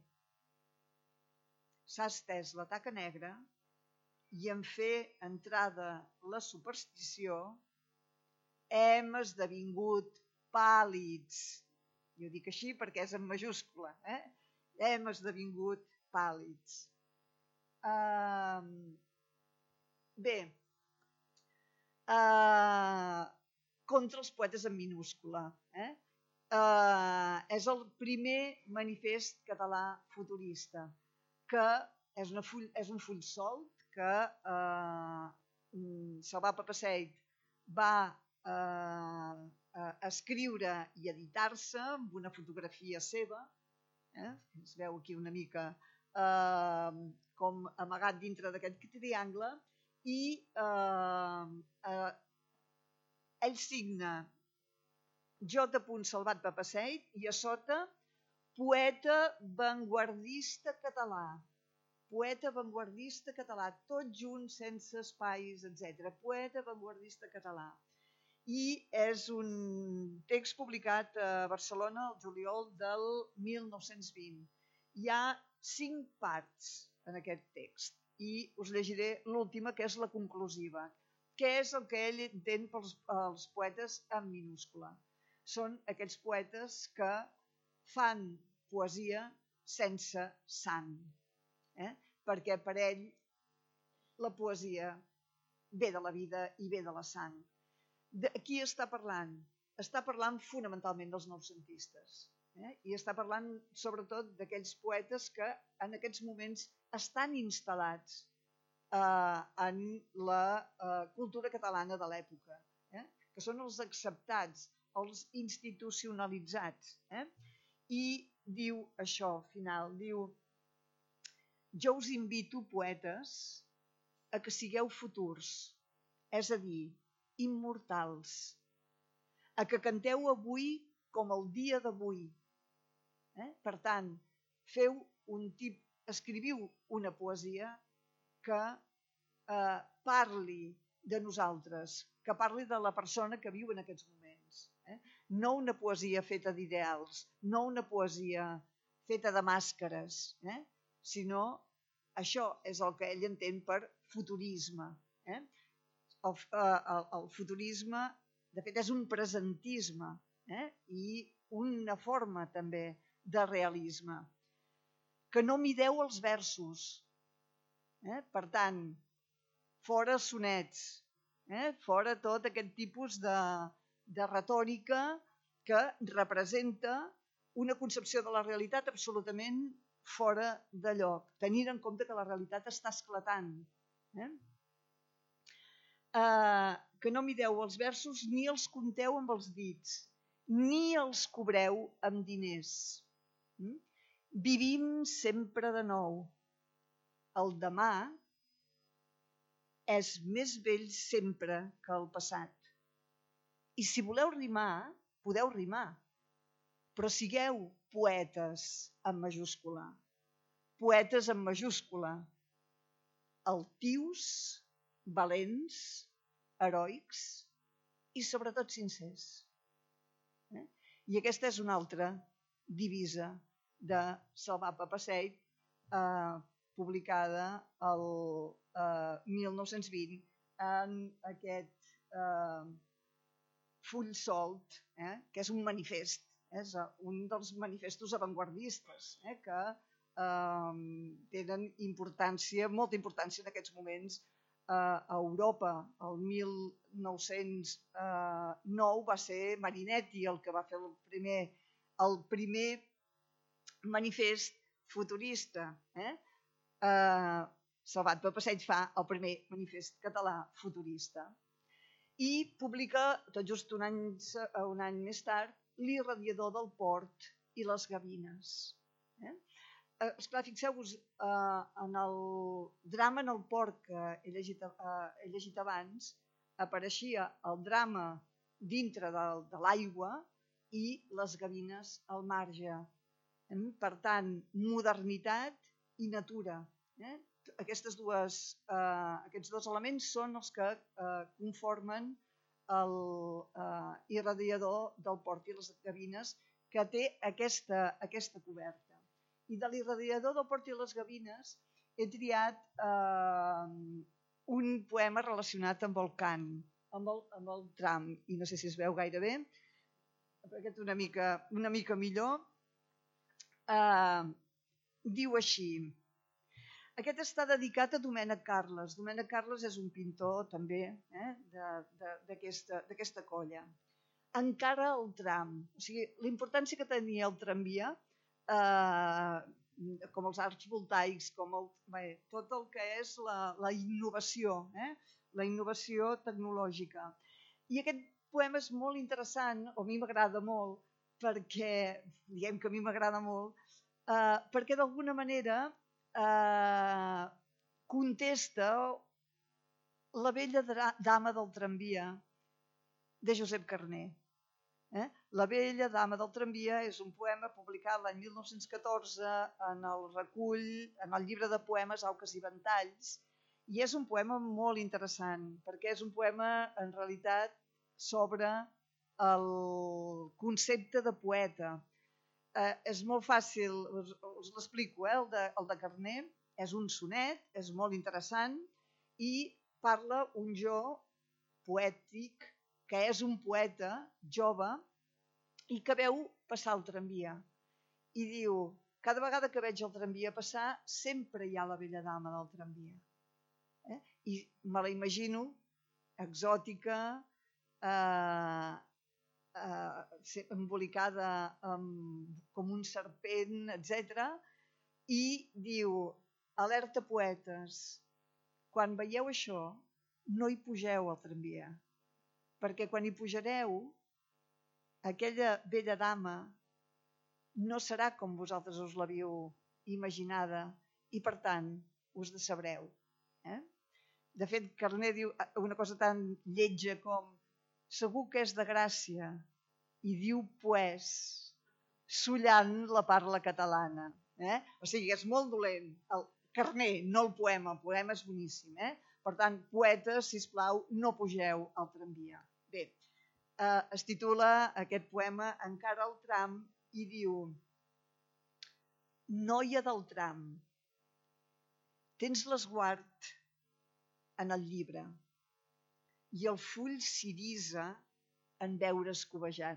S'ha estès la taca negra i en fer entrada la superstició hem esdevingut pàl·lids. Jo dic així perquè és en majúscula. Eh? Hem esdevingut pàl·lids. Uh, bé, uh, contra els poetes en minúscula. Eh? Uh, és el primer manifest català futurista, que és, una full, és un full solt que eh, Salvat Papasseit va eh, escriure i editar-se amb una fotografia seva. Eh? Es veu aquí una mica eh, com amagat dintre d'aquest triangle i eh, eh, ell signa J. Salvat Papasseit i a sota poeta vanguardista català. Poeta vanguardista català, tot junt, sense espais, etcètera. Poeta vanguardista català. I és un text publicat a Barcelona el juliol del mil nou-cents vint. Hi ha cinc parts en aquest text i us llegiré l'última, que és la conclusiva. Què és el que ell entén pels els poetes en minúscula? Són aquells poetes que fan poesia sense sang, eh? Perquè per ell la poesia ve de la vida i ve de la sang. De qui està parlant? Està parlant fonamentalment dels noucentistes. Eh? I està parlant sobretot d'aquells poetes que en aquests moments estan instal·lats eh, en la eh, cultura catalana de l'època, eh? Que són els acceptats, els institucionalitzats. Eh? I diu això, final, diu: jo us invito, poetes, a que sigueu futurs, és a dir, immortals, a que canteu avui com el dia d'avui. Eh? Per tant, feu un tip, escriviu una poesia que eh, parli de nosaltres, que parli de la persona que viu en aquests moments. Eh? No una poesia feta d'ideals, no una poesia feta de màscares, eh? sinó això és el que ell entén per futurisme. Eh? El, el, el futurisme, de fet, és un presentisme eh? i una forma també de realisme. Que no mideu els versos. Eh? Per tant, fora sonets, eh? fora tot aquest tipus de, de retòrica que representa una concepció de la realitat absolutament fora de lloc, tenint en compte que la realitat està esclatant. Eh? Eh, que no mideu els versos ni els compteu amb els dits, ni els cobreu amb diners. Mm? Vivim sempre de nou. El demà és més vell sempre que el passat. I si voleu rimar, podeu rimar, però sigueu poetes amb majúscula. Poetes amb majúscula. Altius, valents, heroics i sobretot sincers. Eh? I aquesta és una altra divisa de Salvat Papasseit, eh, publicada el eh, mil nou-cents vint en aquest eh, full solt, eh, que és un manifest, eh, és un dels manifestos avantguardistes eh, que eh, tenen importància, molta importància en aquests moments eh, a Europa. El mil nou-cents nou va ser Marinetti el que va fer el primer, el primer manifest futurista. Eh? Eh, Salvat Papasseit fa el primer manifest català futurista i publica, tot just un any, un any més tard, L'irradiador del port i les gavines. Eh? Eh, esclar, fixeu-vos, eh, en el drama en el port que he llegit, eh, he llegit abans, apareixia el drama dintre de, de l'aigua i les gavines al marge. Per tant, modernitat i natura. Eh? Aquestes dues, eh, aquests dos elements són els que eh, conformen el eh, irradiador del port i les gavines, que té aquesta, aquesta coberta. I de l'irradiador del port i les gavines he triat eh, un poema relacionat amb el cant, amb el, amb el tram, i no sé si es veu gaire bé, perquè és una mica, una mica millor. Uh, diu així. Aquest està dedicat a Domènec Carles. Domènec Carles és un pintor també eh, d'aquesta colla. Encara el tram. O sigui, l'importància que tenia el tramvia, eh, com els arcs voltaics, com el, bé, tot el que és la, la innovació, eh, la innovació tecnològica. I aquest poema és molt interessant, o a mi m'agrada molt, perquè, diguem que a mi m'agrada molt, eh, perquè d'alguna manera eh, contesta La vella dama del tramvia de Josep Carner. Eh? La vella dama del tramvia és un poema publicat l'any mil nou-cents catorze en el recull, en el llibre de poemes Auques i Ventalls, i és un poema molt interessant, perquè és un poema en realitat sobre el concepte de poeta. Eh, és molt fàcil, us, us l'explico, eh? el, de, el de Carner és un sonet, és molt interessant i parla un jo poètic que és un poeta jove i que veu passar el tramvia. I diu, cada vegada que veig el tramvia passar, sempre hi ha la vella dama del tramvia. Eh? I me la imagino exòtica, eh, eh, embolicada amb, com un serpent, etcètera. I diu, alerta poetes, quan veieu això, no hi pugeu al tramvia, perquè quan hi pujareu, aquella vella dama no serà com vosaltres us l'havíeu imaginada i, per tant, us decebreu. Eh? De fet, Carner diu una cosa tan lletja com segur que és de Gràcia i diu pues, sullant la parla catalana. Eh? O sigui, és molt dolent. El carner, no el poema. El poema és boníssim. Eh? Per tant, poetes, sisplau, no pugeu al tramvia. Bé, eh, es titula aquest poema Encara al tram i diu: Noia del tram, tens l'esguard en el llibre i el full s'irisa en veure's covejat.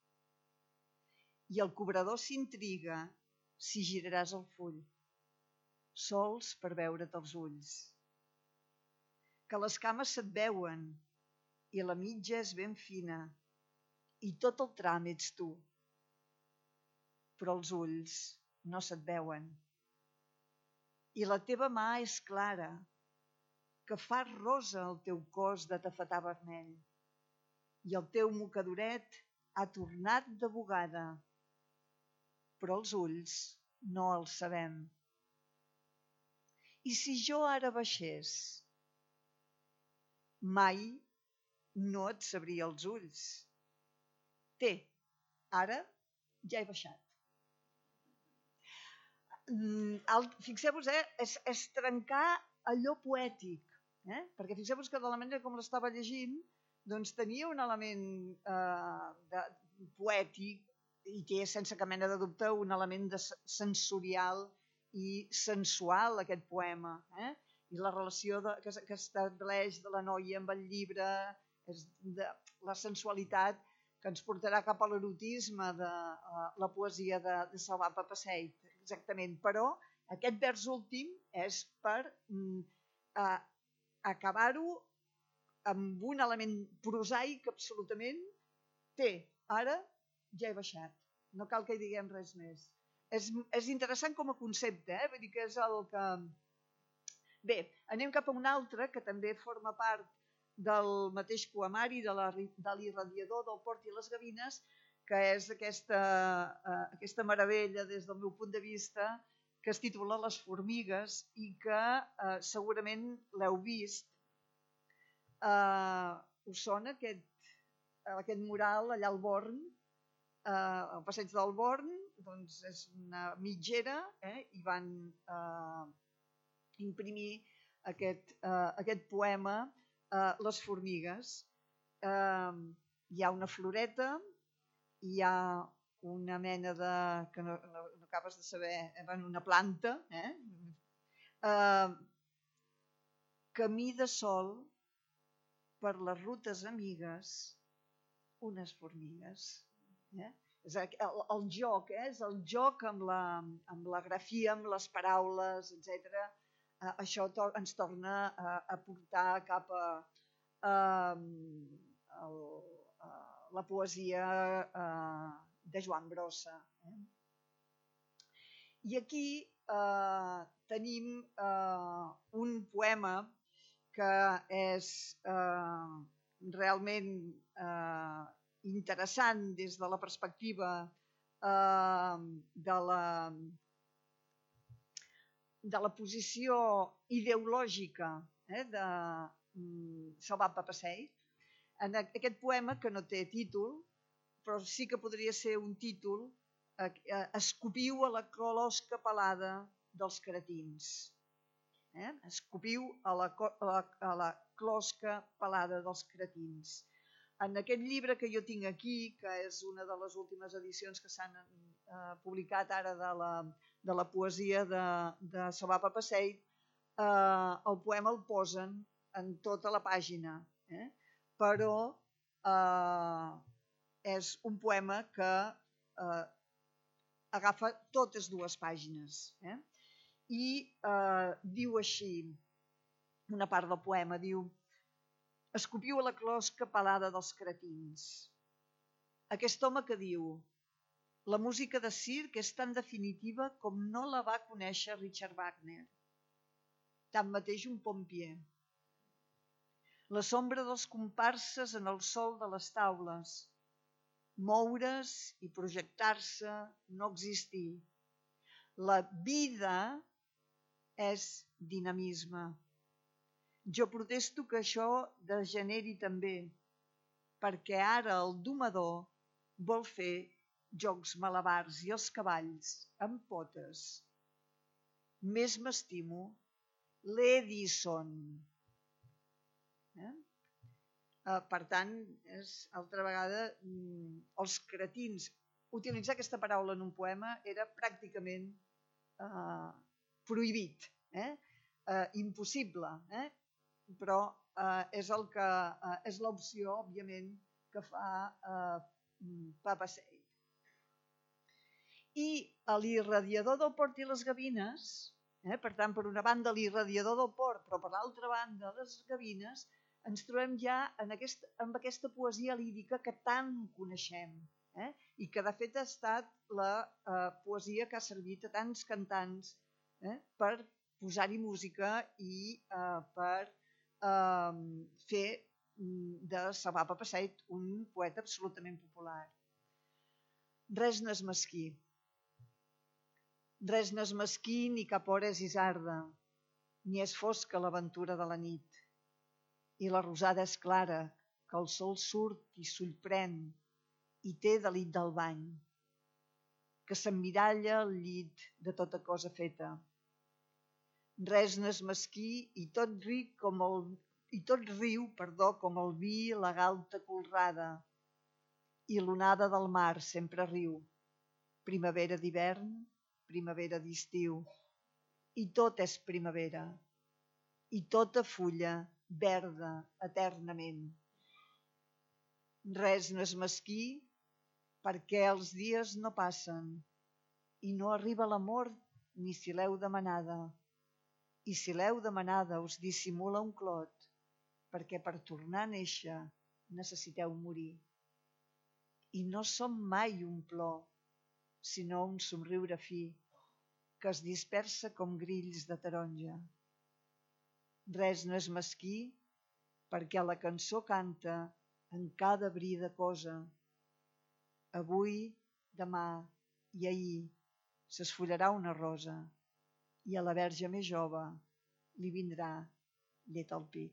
I el cobrador s'intriga si giraràs el full, sols per veure't els ulls. Que les cames se't veuen i la mitja és ben fina i tot el tram ets tu, però els ulls no se't veuen. I la teva mà és clara, que fa rosa el teu cos de tafetà vermell, i el teu mocadoret ha tornat de bugada, però els ulls no els sabem. I si jo ara baixés, mai no et sabria els ulls. Té, ara ja he baixat. Fixeu-vos, eh? és, és trencar allò poètic, eh? Perquè fixeu-vos que de la manera com l'estava llegint, doncs tenia un element eh, de, poètic i té, sense cap mena de dubte, un element de sensorial i sensual, aquest poema. Eh? I la relació de, que, que estableix de la noia amb el llibre, és de la sensualitat que ens portarà cap a l'erotisme de uh, la poesia de, de Salvat Papasseit, exactament. Però aquest vers últim és per mm, uh, acabar-ho amb un element prosaic absolutament. Té, ara ja he baixat. No cal que hi diguem res més. És, és interessant com a concepte, eh? Vull dir que és el que... Bé, anem cap a un altre que també forma part del mateix poemari de l'Irradiador del Port i les Gavines, que és aquesta, uh, aquesta meravella des del meu punt de vista, que es titula Les formigues i que uh, segurament l'heu vist. Uh, us sona aquest, aquest mural allà al Born, uh, al passeig del Born? Doncs és una mitgera, eh? I van uh, imprimir aquest, uh, aquest poema, uh, Les formigues. Uh, hi ha una floreta, hi ha una mena de... que no, no, no acabes de saber, eh? Una planta, eh? Uh, camí de sol per les rutes amigues, unes formigues. Eh? És el, el joc, eh? És el joc amb la, amb la grafia, amb les paraules, etcètera. Uh, això to ens torna a, a portar cap a, a, a, a la poesia uh, de Joan Brossa. Eh? I aquí uh, tenim uh, un poema que és eh, realment eh, interessant des de la perspectiva eh, de, la, de la posició ideològica eh, de mm, Salvat Papasseit. En aquest poema, que no té títol, però sí que podria ser un títol, eh, Escopiu a la closca pelada dels cretins. Eh? Escopiu a la, a, la, a la closca pelada dels cretins. En aquest llibre que jo tinc aquí, que és una de les últimes edicions que s'han eh, publicat ara de la, de la poesia de, de Salvat Papasseit, eh, el poema el posen en tota la pàgina, eh? Però eh, és un poema que eh, agafa totes dues pàgines. Eh? I eh, diu així, una part del poema, diu: Escopiu a la closca pelada dels cretins. Aquest home que diu: la música de circ és tan definitiva com no la va conèixer Richard Wagner. Tanmateix un pompier. La sombra dels comparses en el sol de les taules. Moure's i projectar-se, no existir. La vida és dinamisme. Jo protesto que això degeneri també, perquè ara el domador vol fer jocs malabars i els cavalls amb potes més m'estimo l'Edison. Eh? Uh, per tant, és altra vegada, mm, els cretins, utilitzar aquesta paraula en un poema era pràcticament uh, prohibit, eh? uh, impossible, eh? però uh, és, el que, uh, és l'opció, òbviament, que fa uh, Papa Seit. I a l'irradiador del port i les gavines, eh? per tant, per una banda l'irradiador del port, però per l'altra banda les gavines, ens trobem ja en aquest, amb aquesta poesia lírica que tant coneixem, eh? i que de fet ha estat la eh, poesia que ha servit a tants cantants eh? per posar-hi música i eh, per eh, fer de Salvà Papa Seit un poeta absolutament popular. Res no és mesquí. Res no és mesquí ni cap hora és isarda, ni és fosca l'aventura de la nit. I la rosada és clara, que el sol surt i s'ullprèn, i té delit del bany, que s'emmiralla al llit de tota cosa feta. Res no és mesquí i tot ric com el i tot riu, perdó, com el vi la galta colrada, i l'onada del mar sempre riu, primavera d'hivern, primavera d'estiu, i tot és primavera, i tota fulla verda eternament. Res no és mesquí perquè els dies no passen i no arriba la mort ni si l'heu demanada. I si l'heu demanada us dissimula un clot perquè per tornar a néixer necessiteu morir. I no som mai un plor, sinó un somriure fi que es dispersa com grills de taronja. Res no és mesquí perquè la cançó canta en cada bri de cosa. Avui, demà i ahir s'esfollarà una rosa i a la verge més jove li vindrà llet al pit.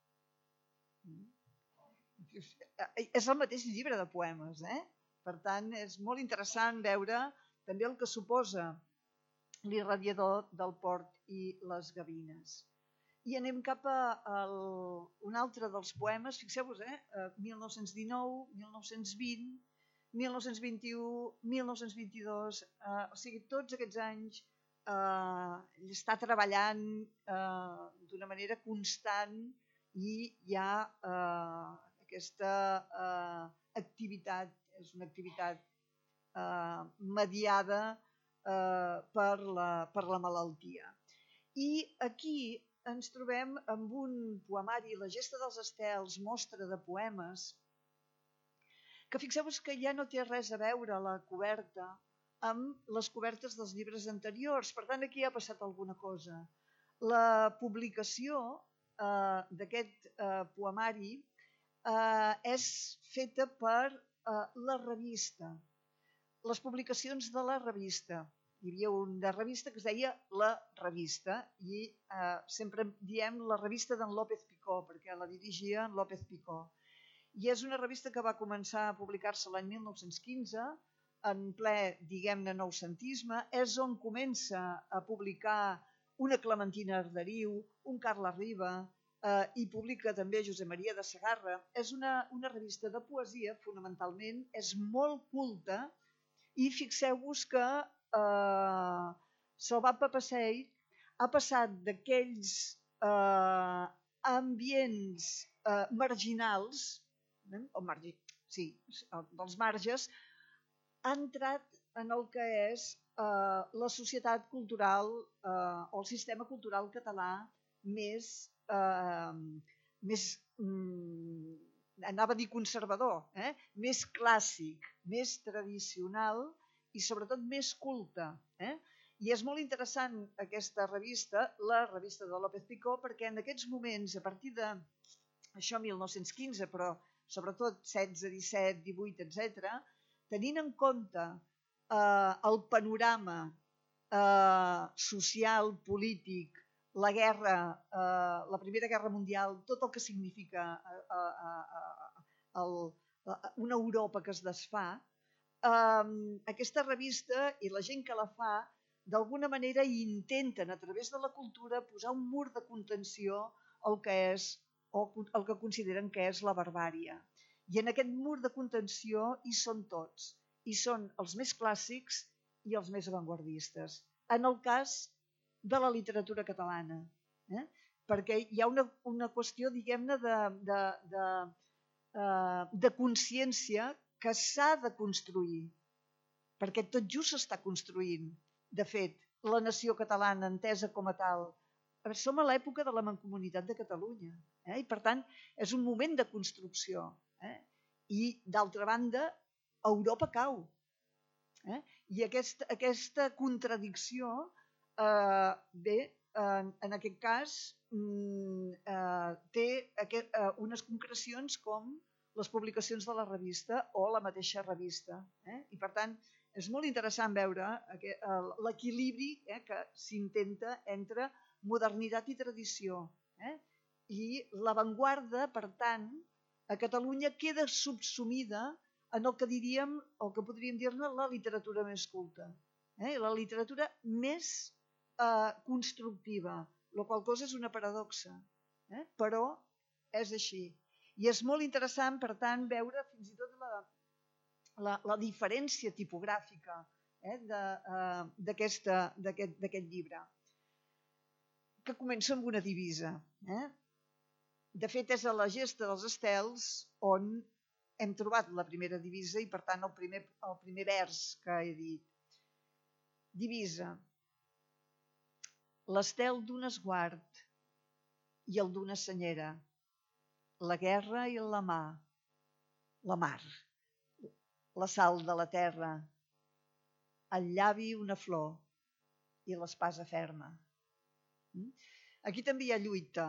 És el mateix llibre de poemes, eh? Per tant, és molt interessant veure també el que suposa l'irradiador del port i les gavines. I anem cap a el, un altre dels poemes, fixeu-vos, eh? mil nou-cents dinou, mil nou-cents vint, mil nou-cents vint-i-u, mil nou-cents vint-i-dos, eh, o sigui, tots aquests anys eh, està treballant eh, d'una manera constant i hi ha eh, aquesta eh, activitat, és una activitat eh, mediada eh, per, la, per la malaltia. I aquí ens trobem amb un poemari, La gesta dels estels, mostra de poemes, que fixeu-vos que ja no té res a veure la coberta amb les cobertes dels llibres anteriors. Per tant, aquí ha passat alguna cosa. La publicació eh, d'aquest eh, poemari eh, és feta per eh, la revista. Les publicacions de la revista. Hi havia una revista que es deia La Revista i eh, sempre diem la revista d'en López Picó perquè la dirigia en López Picó. I és una revista que va començar a publicar-se l'any mil nou-cents quinze, en ple, diguem-ne, noucentisme, és on comença a publicar una Clementina Arderiu, un Carles Riba, eh, i publica també Josep Maria de Segarra. És una, una revista de poesia, fonamentalment, és molt culta, i fixeu-vos que eh, Salvà Papa Seit ha passat d'aquells eh, ambients eh, marginals, eh, o margi, sí, dels marges, ha entrat en el que és eh, la societat cultural eh, o el sistema cultural català més, eh, més mm, anava a dir conservador, eh? més clàssic, més tradicional i sobretot més culte. Eh? I és molt interessant aquesta revista, la revista de López Picó, perquè en aquests moments, a partir de això mil nou-cents quinze, però sobretot setze, disset, divuit, etcètera, tenint en compte eh, el panorama eh, social, polític, la guerra, eh, la Primera Guerra Mundial, tot el que significa eh, eh, eh, el, una Europa que es desfà, eh, aquesta revista i la gent que la fa d'alguna manera intenten, a través de la cultura, posar un mur de contenció al que és o el que consideren que és la barbària. I en aquest mur de contenció hi són tots. Hi són els més clàssics i els més avantguardistes. En el cas de la literatura catalana, eh? perquè hi ha una, una qüestió, diguem-ne, de, de, de, uh, de consciència que s'ha de construir, perquè tot just s'està construint. De fet, la nació catalana entesa com a tal, som a l'època de la Mancomunitat de Catalunya, eh? i per tant és un moment de construcció. Eh? I d'altra banda, Europa cau. Eh? I aquesta, aquesta contradicció, eh, bé, en, en aquest cas, eh, té aquest, eh, unes concrecions com les publicacions de la revista o la mateixa revista. Eh? I per tant, és molt interessant veure l'equilibri eh, que s'intenta entre modernitat i tradició. Eh? I l'avantguarda, per tant, a Catalunya queda subsumida en el que diríem, el que podríem dir-ne la literatura més culta, eh? la literatura més eh, constructiva, la qual cosa és una paradoxa, eh? però és així. I és molt interessant, per tant, veure fins i tot la, la, la diferència tipogràfica eh, d'aquest uh, llibre, que comença amb una divisa. Eh? De fet, és a la Gesta dels Estels on hem trobat la primera divisa i, per tant, el primer, el primer vers que he dit. Divisa. L'estel d'un esguard i el d'una senyera, la guerra i la mà, la mar, la sal de la terra, el llavi una flor i l'espasa ferma. Aquí també hi ha lluita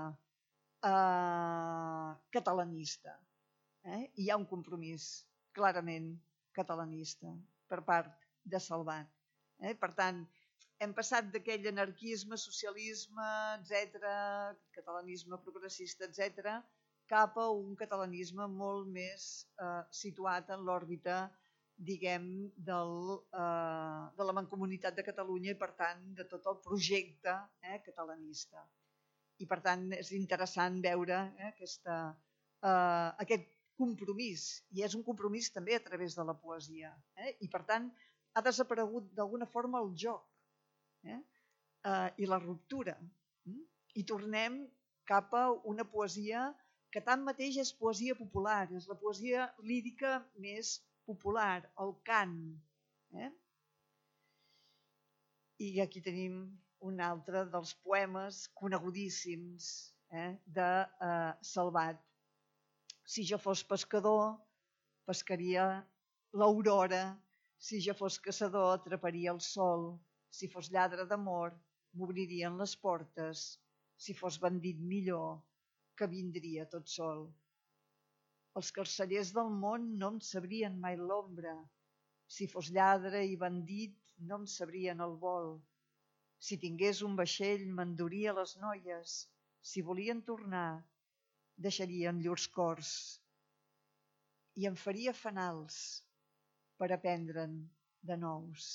eh, catalanista. Eh? Hi ha un compromís clarament catalanista per part de Salvat. Eh? Per tant, hem passat d'aquell anarquisme, socialisme, etcètera, catalanisme progressista, etcètera, cap a un catalanisme molt més eh, situat en l'òrbita, diguem, del, eh, de la Mancomunitat de Catalunya i, per tant, de tot el projecte eh, catalanista. I, per tant, és interessant veure eh, aquesta, eh, aquest compromís, i és un compromís també a través de la poesia. Eh? I, per tant, ha desaparegut d'alguna forma el joc eh? Eh, i la ruptura. Mm? I tornem cap a una poesia que tanmateix és poesia popular, és la poesia lírica més popular, el cant. Eh? I aquí tenim un altre dels poemes conegudíssims eh, de eh, Salvat. Si jo fos pescador, pescaria l'aurora. Si jo fos caçador, atraparia el sol. Si fos lladre d'amor, m'obririen les portes. Si fos bandit millor, que vindria tot sol. Els carcellers del món no em sabrien mai l'ombra. Si fos lladre i bandit, no em sabrien el vol. Si tingués un vaixell, m'enduria les noies. Si volien tornar, deixarien llurs cors. I em faria fanals per aprendre'n de nous.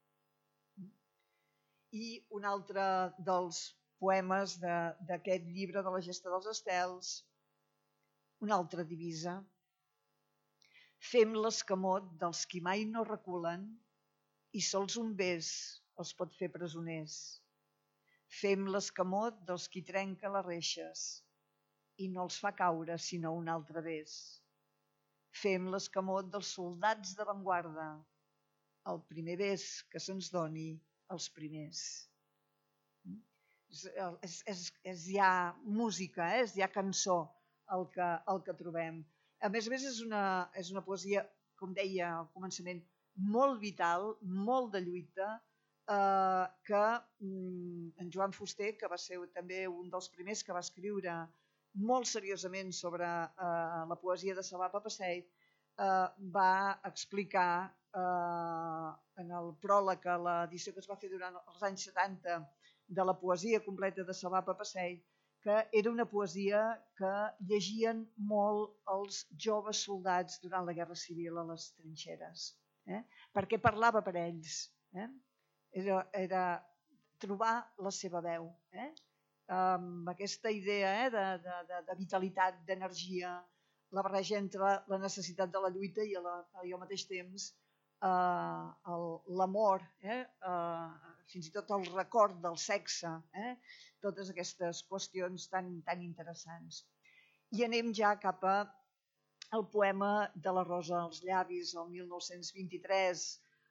I un altre dels poemes d'aquest llibre de la Gesta dels Estels, una altra divisa. Fem l'escamot dels qui mai no reculen i sols un bes els pot fer presoners. Fem l'escamot dels qui trenca les reixes i no els fa caure sinó un altre bes. Fem l'escamot dels soldats d'avantguarda, el primer bes que se'ns doni els primers. És, és, és, és ja música, eh? És ja cançó el que, el que trobem. A més a més és una, és una poesia, com deia al començament, molt vital, molt de lluita, eh, que mm, en Joan Fuster, que va ser també un dels primers que va escriure molt seriosament sobre eh, la poesia de Salvat Papasseit, eh, va explicar eh, en el pròleg a l'edició que es va fer durant els anys setanta de la poesia completa de Salvat Papasseit, que era una poesia que llegien molt els joves soldats durant la Guerra Civil a les trinxeres, eh? perquè parlava per ells. Eh? era, era trobar la seva veu, eh? amb aquesta idea eh, de, de, de, de vitalitat, d'energia, la barreja entre la necessitat de la lluita i, la, i al mateix temps eh, l'amor, eh, eh, fins i tot el record del sexe, eh, totes aquestes qüestions tan, tan interessants. I anem ja cap a el poema de la Rosa als llavis, el mil nou-cents vint-i-tres,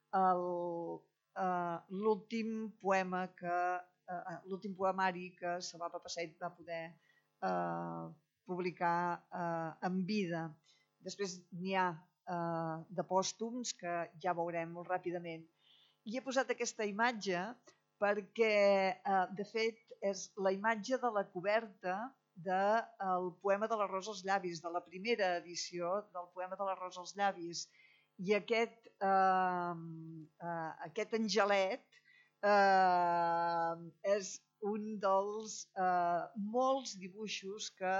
l'últim poema que Uh, l'últim poemari que Salva Papasseit va poder uh, publicar uh, en vida. Després n'hi ha uh, de pòstums que ja veurem molt ràpidament. I he posat aquesta imatge perquè, uh, de fet, és la imatge de la coberta del poema de la Rosa als llavis, de la primera edició del poema de la Rosa als llavis. I aquest, uh, uh, aquest angelet Uh, és un dels uh, molts dibuixos que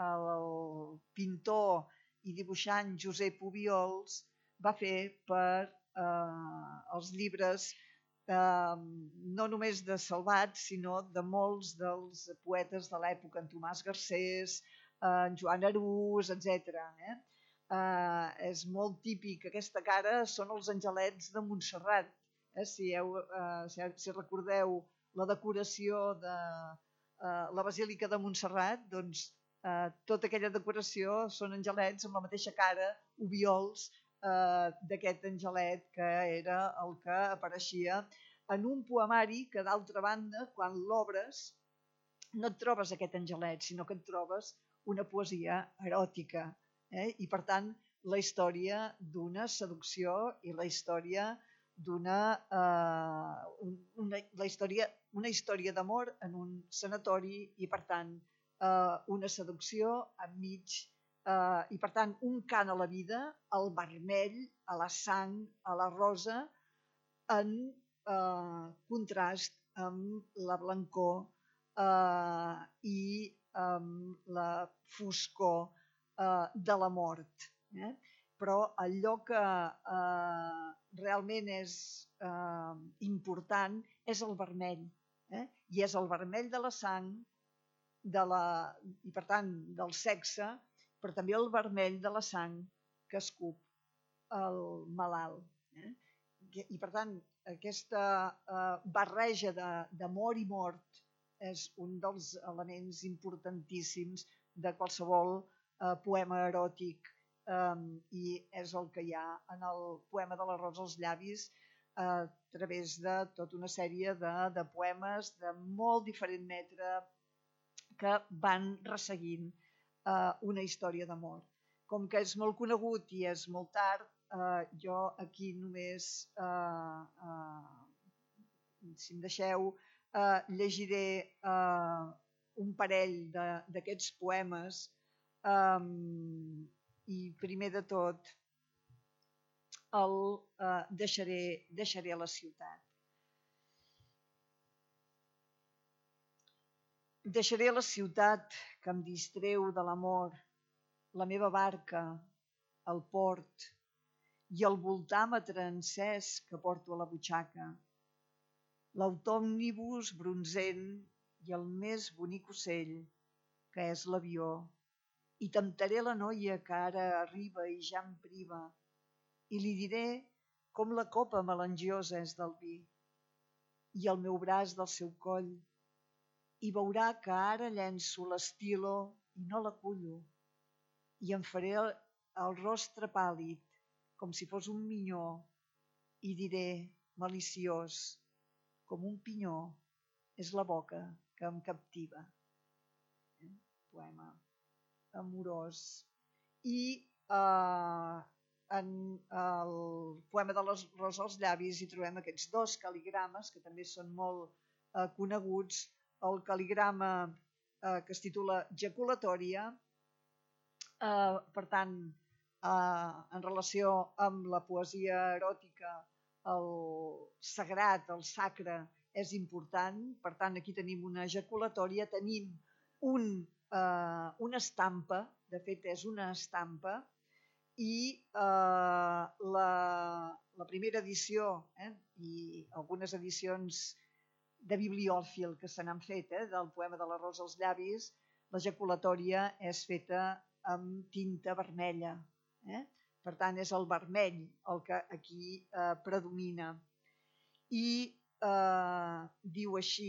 el pintor i dibuixant Josep Obiols va fer per uh, els llibres uh, no només de Salvat, sinó de molts dels poetes de l'època, en Tomàs Garcés, uh, en Joan Arús, etcètera. Eh? Uh, és molt típic, aquesta cara són els angelets de Montserrat. Eh, si, heu, eh, si, si recordeu la decoració de eh, la Basílica de Montserrat, doncs eh, tota aquella decoració són angelets amb la mateixa cara, obiols, eh, d'aquest angelet que era el que apareixia en un poemari que, d'altra banda, quan l'obres, no et trobes aquest angelet, sinó que et trobes una poesia eròtica. Eh? I, per tant, la història d'una seducció i la història d'una uh, una, la història, una història d'amor en un sanatori i, per tant, uh, una seducció enmig uh, i, per tant, un cant a la vida, al vermell, a la sang, a la rosa, en uh, contrast amb la blancor uh, i amb la foscor uh, de la mort. Eh? Però allò que eh, realment és eh, important és el vermell. Eh? I és el vermell de la sang, de la, i per tant del sexe, però també el vermell de la sang que escup el malalt. Eh? I per tant aquesta eh, barreja d'amor i mort és un dels elements importantíssims de qualsevol eh, poema eròtic. Um, i és el que hi ha en el poema de la Rosa als llavis uh, a través de tota una sèrie de, de poemes de molt diferent metre que van resseguint uh, una història d'amor. Com que és molt conegut i és molt tard, uh, jo aquí només, uh, uh, si em deixeu, uh, llegiré uh, un parell d'aquests poemes. Um, I primer de tot el eh, deixaré, deixaré a la ciutat. Deixaré a la ciutat que em distreu de l'amor, la meva barca, el port i el voltàmetre encès que porto a la butxaca, l'autòmnibus bronzent i el més bonic ocell que és l'avió. I temptaré la noia que ara arriba i ja em priva, i li diré com la copa melangiosa és del vi, i el meu braç del seu coll, i veurà que ara llenço l'estilo i no la cullo, i em faré el, el rostre pàl·lid, com si fos un minyó, i diré, maliciós, com un pinyó, és la boca que em captiva. Eh? Poema amorós. I eh, en el poema de la Rosa als llavis hi trobem aquests dos cal·ligrames que també són molt eh, coneguts. El cal·ligrama eh, que es titula Jaculatòria, eh, per tant, eh, en relació amb la poesia eròtica, el sagrat, el sacre, és important. Per tant, aquí tenim una ejaculatòria, tenim un Uh, una estampa, de fet és una estampa, i uh, la, la primera edició, eh, i algunes edicions de bibliòfil que se n'han fet, eh, del poema de la Rosa als llavis, l'ejaculatòria és feta amb tinta vermella. Eh? Per tant, és el vermell el que aquí eh, predomina. I eh, diu així: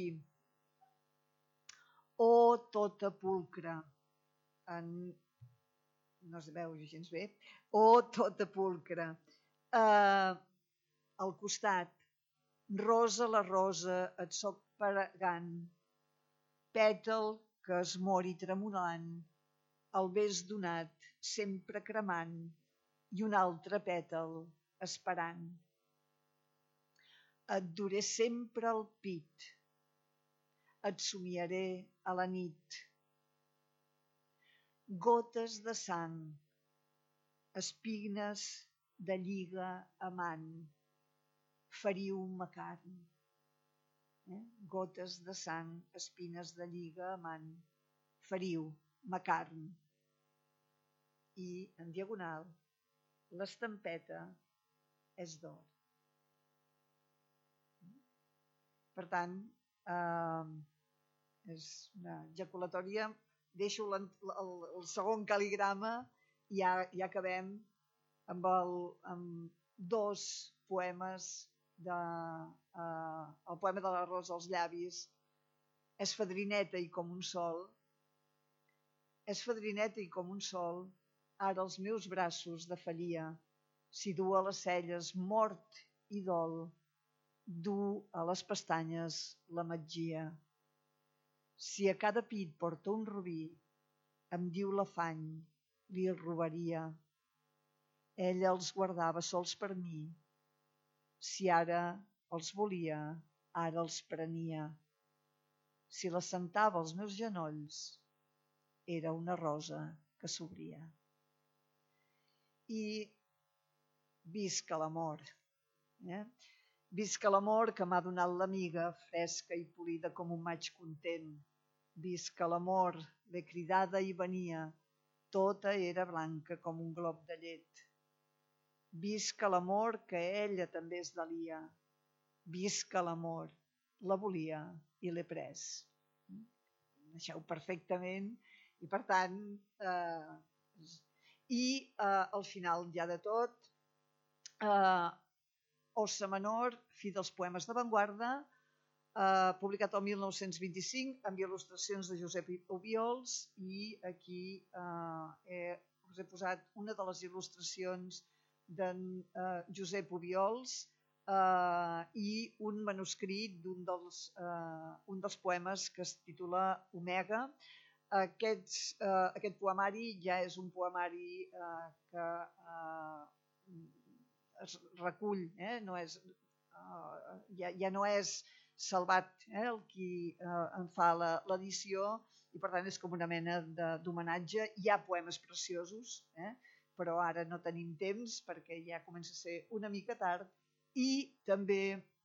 o tota pulcre, en... no es veu gens bé, o tota pulcre, eh, al costat, rosa la rosa et soc pregant, pètal que es mori tremolant, el ves donat sempre cremant i un altre pètal esperant. Et duré sempre al pit, et somiaré a la nit. Gotes de sang, espines de lliga amant, feriu ma carn. Eh? Gotes de sang, espines de lliga amant, feriu ma carn. I en diagonal, l'estampeta és d'or. Per tant, eh, és una ejaculatòria. Deixo el, el, el segon cal·ligrama i ja, ja acabem amb, el, amb dos poemes de, eh, el poema de la Rosa als llavis. És fadrineta i com un sol, és fadrineta i com un sol, ara els meus braços de fallia, si du a les celles mort i dol, du a les pestanyes la metgia. Si a cada pit porta un robí, em diu l'afany, li el robaria. Ella els guardava sols per mi, si ara els volia, ara els prenia. Si la sentava als meus genolls, era una rosa que s'obria. I visca l'amor. Eh? Visca l'amor que m'ha donat l'amiga, fresca i polida com un maig content. Visca l'amor, l'he cridada i venia, tota era blanca com un glob de llet. Visca l'amor que ella també es delia. Visca l'amor, la volia i l'he pres. Deixeu perfectament i per tant... Eh, I eh, al final ja de tot, eh, Ossa Menor, fi dels poemes d'avantguarda, eh, publicat el mil nou-cents vint-i-cinc amb il·lustracions de Josep Obiols, i aquí eh, he, us he posat una de les il·lustracions d'en eh, Josep Obiols eh, i un manuscrit d'un dels, eh, un dels poemes que es titula Omega. Aquests, eh, aquest poemari ja és un poemari eh, que eh, es recull, eh? no és, eh, ja, ja no és Salvat eh? el qui eh, en fa l'edició, i per tant és com una mena d'homenatge. Hi ha poemes preciosos, eh? però ara no tenim temps perquè ja comença a ser una mica tard, i també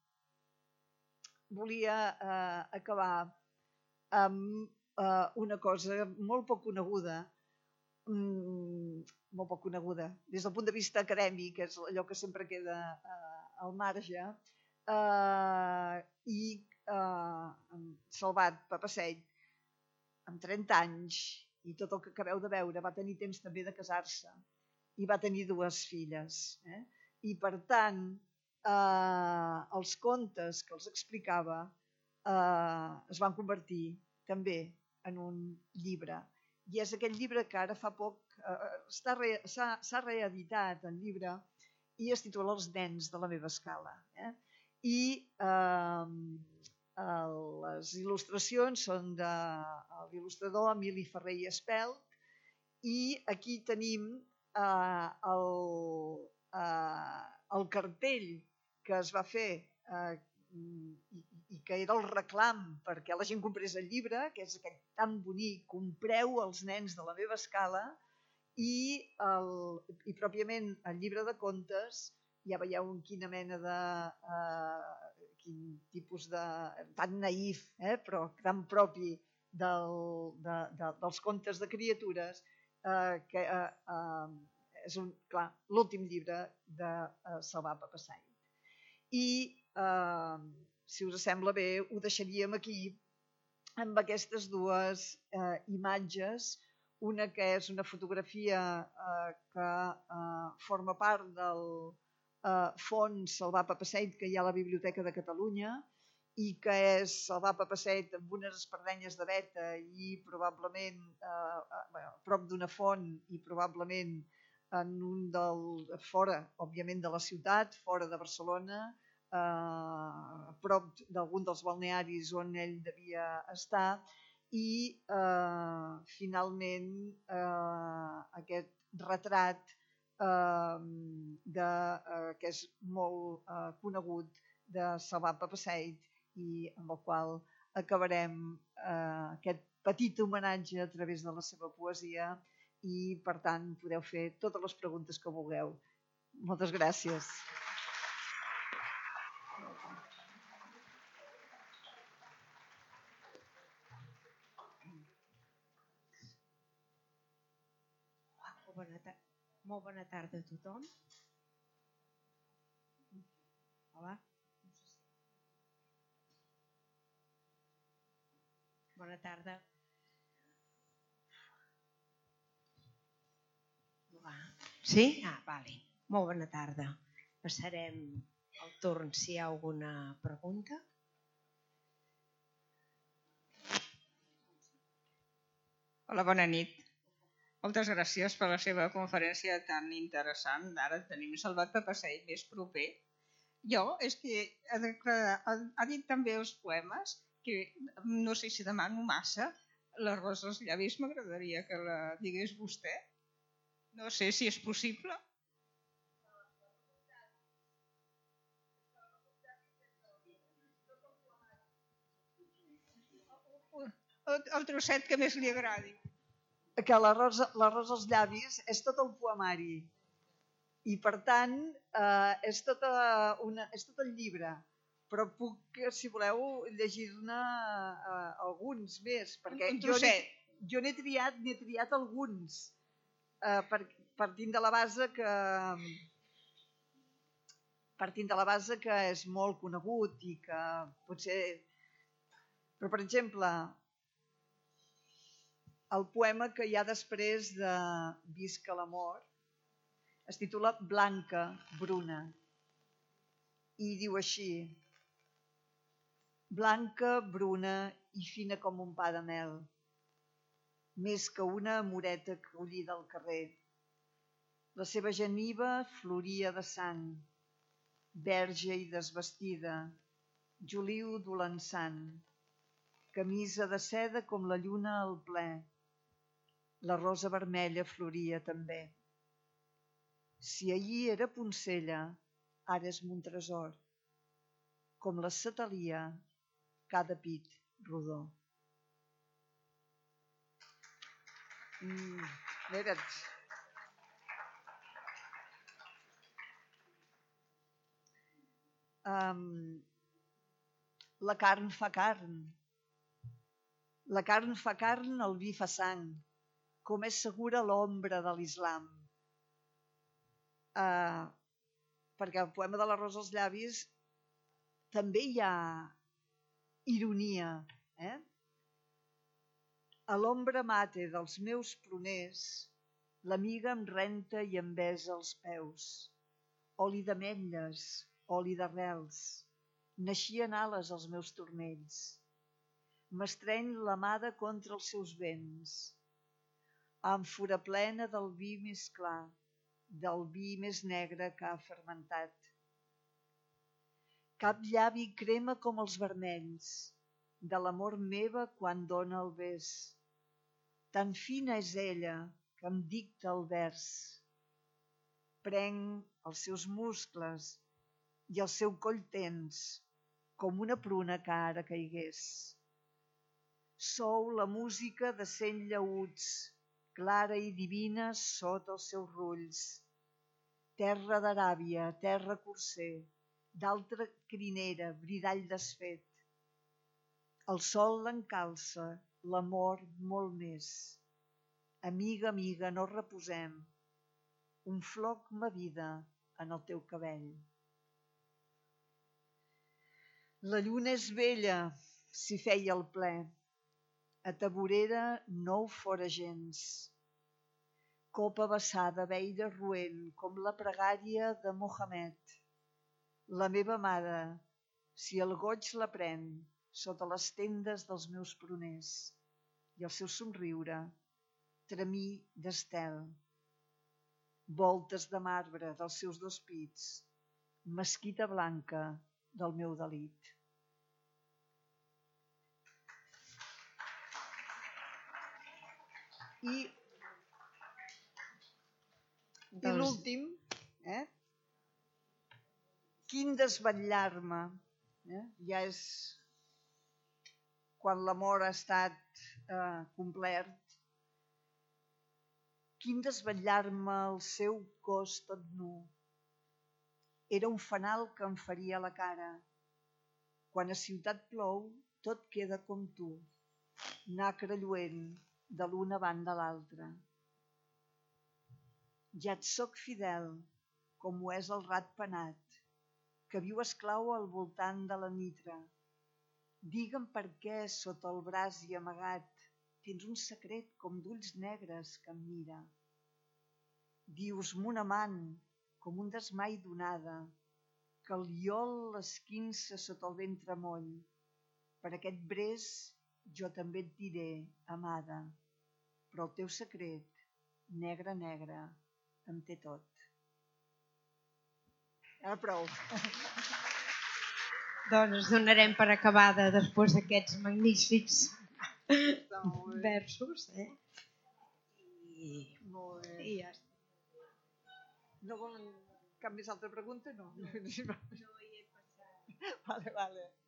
volia eh, acabar amb Uh, una cosa molt poc coneguda, mm, molt poc coneguda, des del punt de vista acadèmic, és allò que sempre queda uh, al marge, uh, i uh, Salvat Papasseit, amb trenta anys, i tot el que acabeu de veure, va tenir temps també de casar-se, i va tenir dues filles. Eh? I per tant, uh, els contes que els explicava uh, es van convertir també en un llibre. I és aquest llibre que ara fa poc s'ha re, reeditat el llibre i es titula Els nens de la meva escala. Eh? I eh, les il·lustracions són de l'il·lustrador Emili Ferrer i Espelt, i aquí tenim eh, el, eh, el cartell que es va fer eh, i, i que era el reclam perquè la gent comprés el llibre, que és aquest tan bonic: compreu Els nens de la meva escala, i, el, i pròpiament el llibre de contes, ja veieu en quina mena de eh, quin tipus de... tan naïf, eh, però tan propi del, de, de, dels contes de criatures, eh, que eh, eh, és un, clar, l'últim llibre de uh, Salvar Papasseit. I, uh, si us sembla bé, ho deixaríem aquí amb aquestes dues uh, imatges, una que és una fotografia uh, que uh, forma part del uh, fons Salvar Papasseit que hi ha a la Biblioteca de Catalunya, i que és Salvar Papasseit amb unes espardenyes de veta i probablement eh, bueno, a prop d'una font i probablement en un del, fora, òbviament, de la ciutat, fora de Barcelona, eh, a prop d'algun dels balnearis on ell devia estar, i eh, finalment eh, aquest retrat eh, de, eh, que és molt eh, conegut de Salvar Papasseit, i amb el qual acabarem eh, aquest petit homenatge a través de la seva poesia, i per tant podeu fer totes les preguntes que vulgueu. Moltes gràcies. Molt bona tarda a tothom. Hola. Bona tarda. Sí? Ah, vale. Molt bona tarda. Passarem el torn si hi ha alguna pregunta. Hola, bona nit. Moltes gràcies per la seva conferència tan interessant. Ara tenim Salvat Papasseit més proper. Jo, és que ha, ha dit també els poemes, que no sé si demano massa, la Rosa als llavis m'agradaria que la digués vostè. No sé si és possible. El trosset que més li agradi. Que la Rosa, la Rosa als llavis és tot el poemari. I per tant, eh, és, tota una, és tot el llibre. Però puc, si voleu, llegir-ne uh, alguns més, perquè jo n'he triat, n'he triat alguns, uh, per, partint de la base que partint de la base que és molt conegut i que potser... Però, per exemple, el poema que hi ha després de Visca l'amor es titula Blanca, Bruna, i diu així: blanca, bruna i fina com un pa de mel, més que una amoreta collida al carrer. La seva geniva floria de sang, verge i desvestida, Juliu dolençant, camisa de seda com la lluna al ple. La rosa vermella floria també. Si ahir era Poncella, ara és Montresor, com la satalia, cada pit rodó. Mm, mira't. Um, la carn fa carn. La carn fa carn, el vi fa sang, com és segura l'ombra de l'islam. Uh, perquè el poema de la Rosa als llavis també hi ha ironia, eh? A l'ombra mate dels meus pruners, l'amiga em renta i em besa els peus. Oli d'ametlles, oli d'arrels, naixien ales als meus turmells. M'estreny l'amada contra els seus vents. Àmfora plena del vi més clar, del vi més negre que ha fermentat. Cap llavi crema com els vermells, de l'amor meva quan dóna el bes. Tan fina és ella que em dicta el vers. Prenc els seus muscles i el seu coll tens, com una pruna que ara caigués. Sou la música de cent llaüts, clara i divina sota els seus rulls. Terra d'Aràbia, terra corser, d'altra crinera, bridall desfet. El sol l'encalça, l'amor molt més. Amiga, amiga, no reposem. un floc ma vida en el teu cabell. La lluna és vella, si feia el ple, a Taborera no ho fora gens. Copa vessada veire roent com la pregària de Mohamed. La meva mare, si el goig la pren sota les tendes dels meus pruners, i el seu somriure, tremí d'estel. Voltes de marbre dels seus dos pits, mesquita blanca del meu delit. I, i l'últim, eh? Quin desvetllar-me, eh? Ja és quan l'amor ha estat eh, complert. Quin desvetllar-me el seu cos tot nu. Era un fanal que em faria la cara. Quan a ciutat plou, tot queda com tu, nacre lluent de l'una banda a l'altra. Ja et soc fidel, com ho és el rat penat, que viu esclau al voltant de la nitra. Digue'm per què, sota el braç i amagat, tens un secret com d'ulls negres que em mira. Dius mon amant, com un desmai d'onada, que el iol l'esquinça sota el ventre moll. Per aquest bres jo també et diré, amada, però el teu secret, negre, negre, em té tot. Ara prou. Doncs ens donarem per acabada després d'aquests magnífics versos. Eh? I, Molt bé. I ja està. No volen cap més altra pregunta? No. No hi he passat. Vale, vale.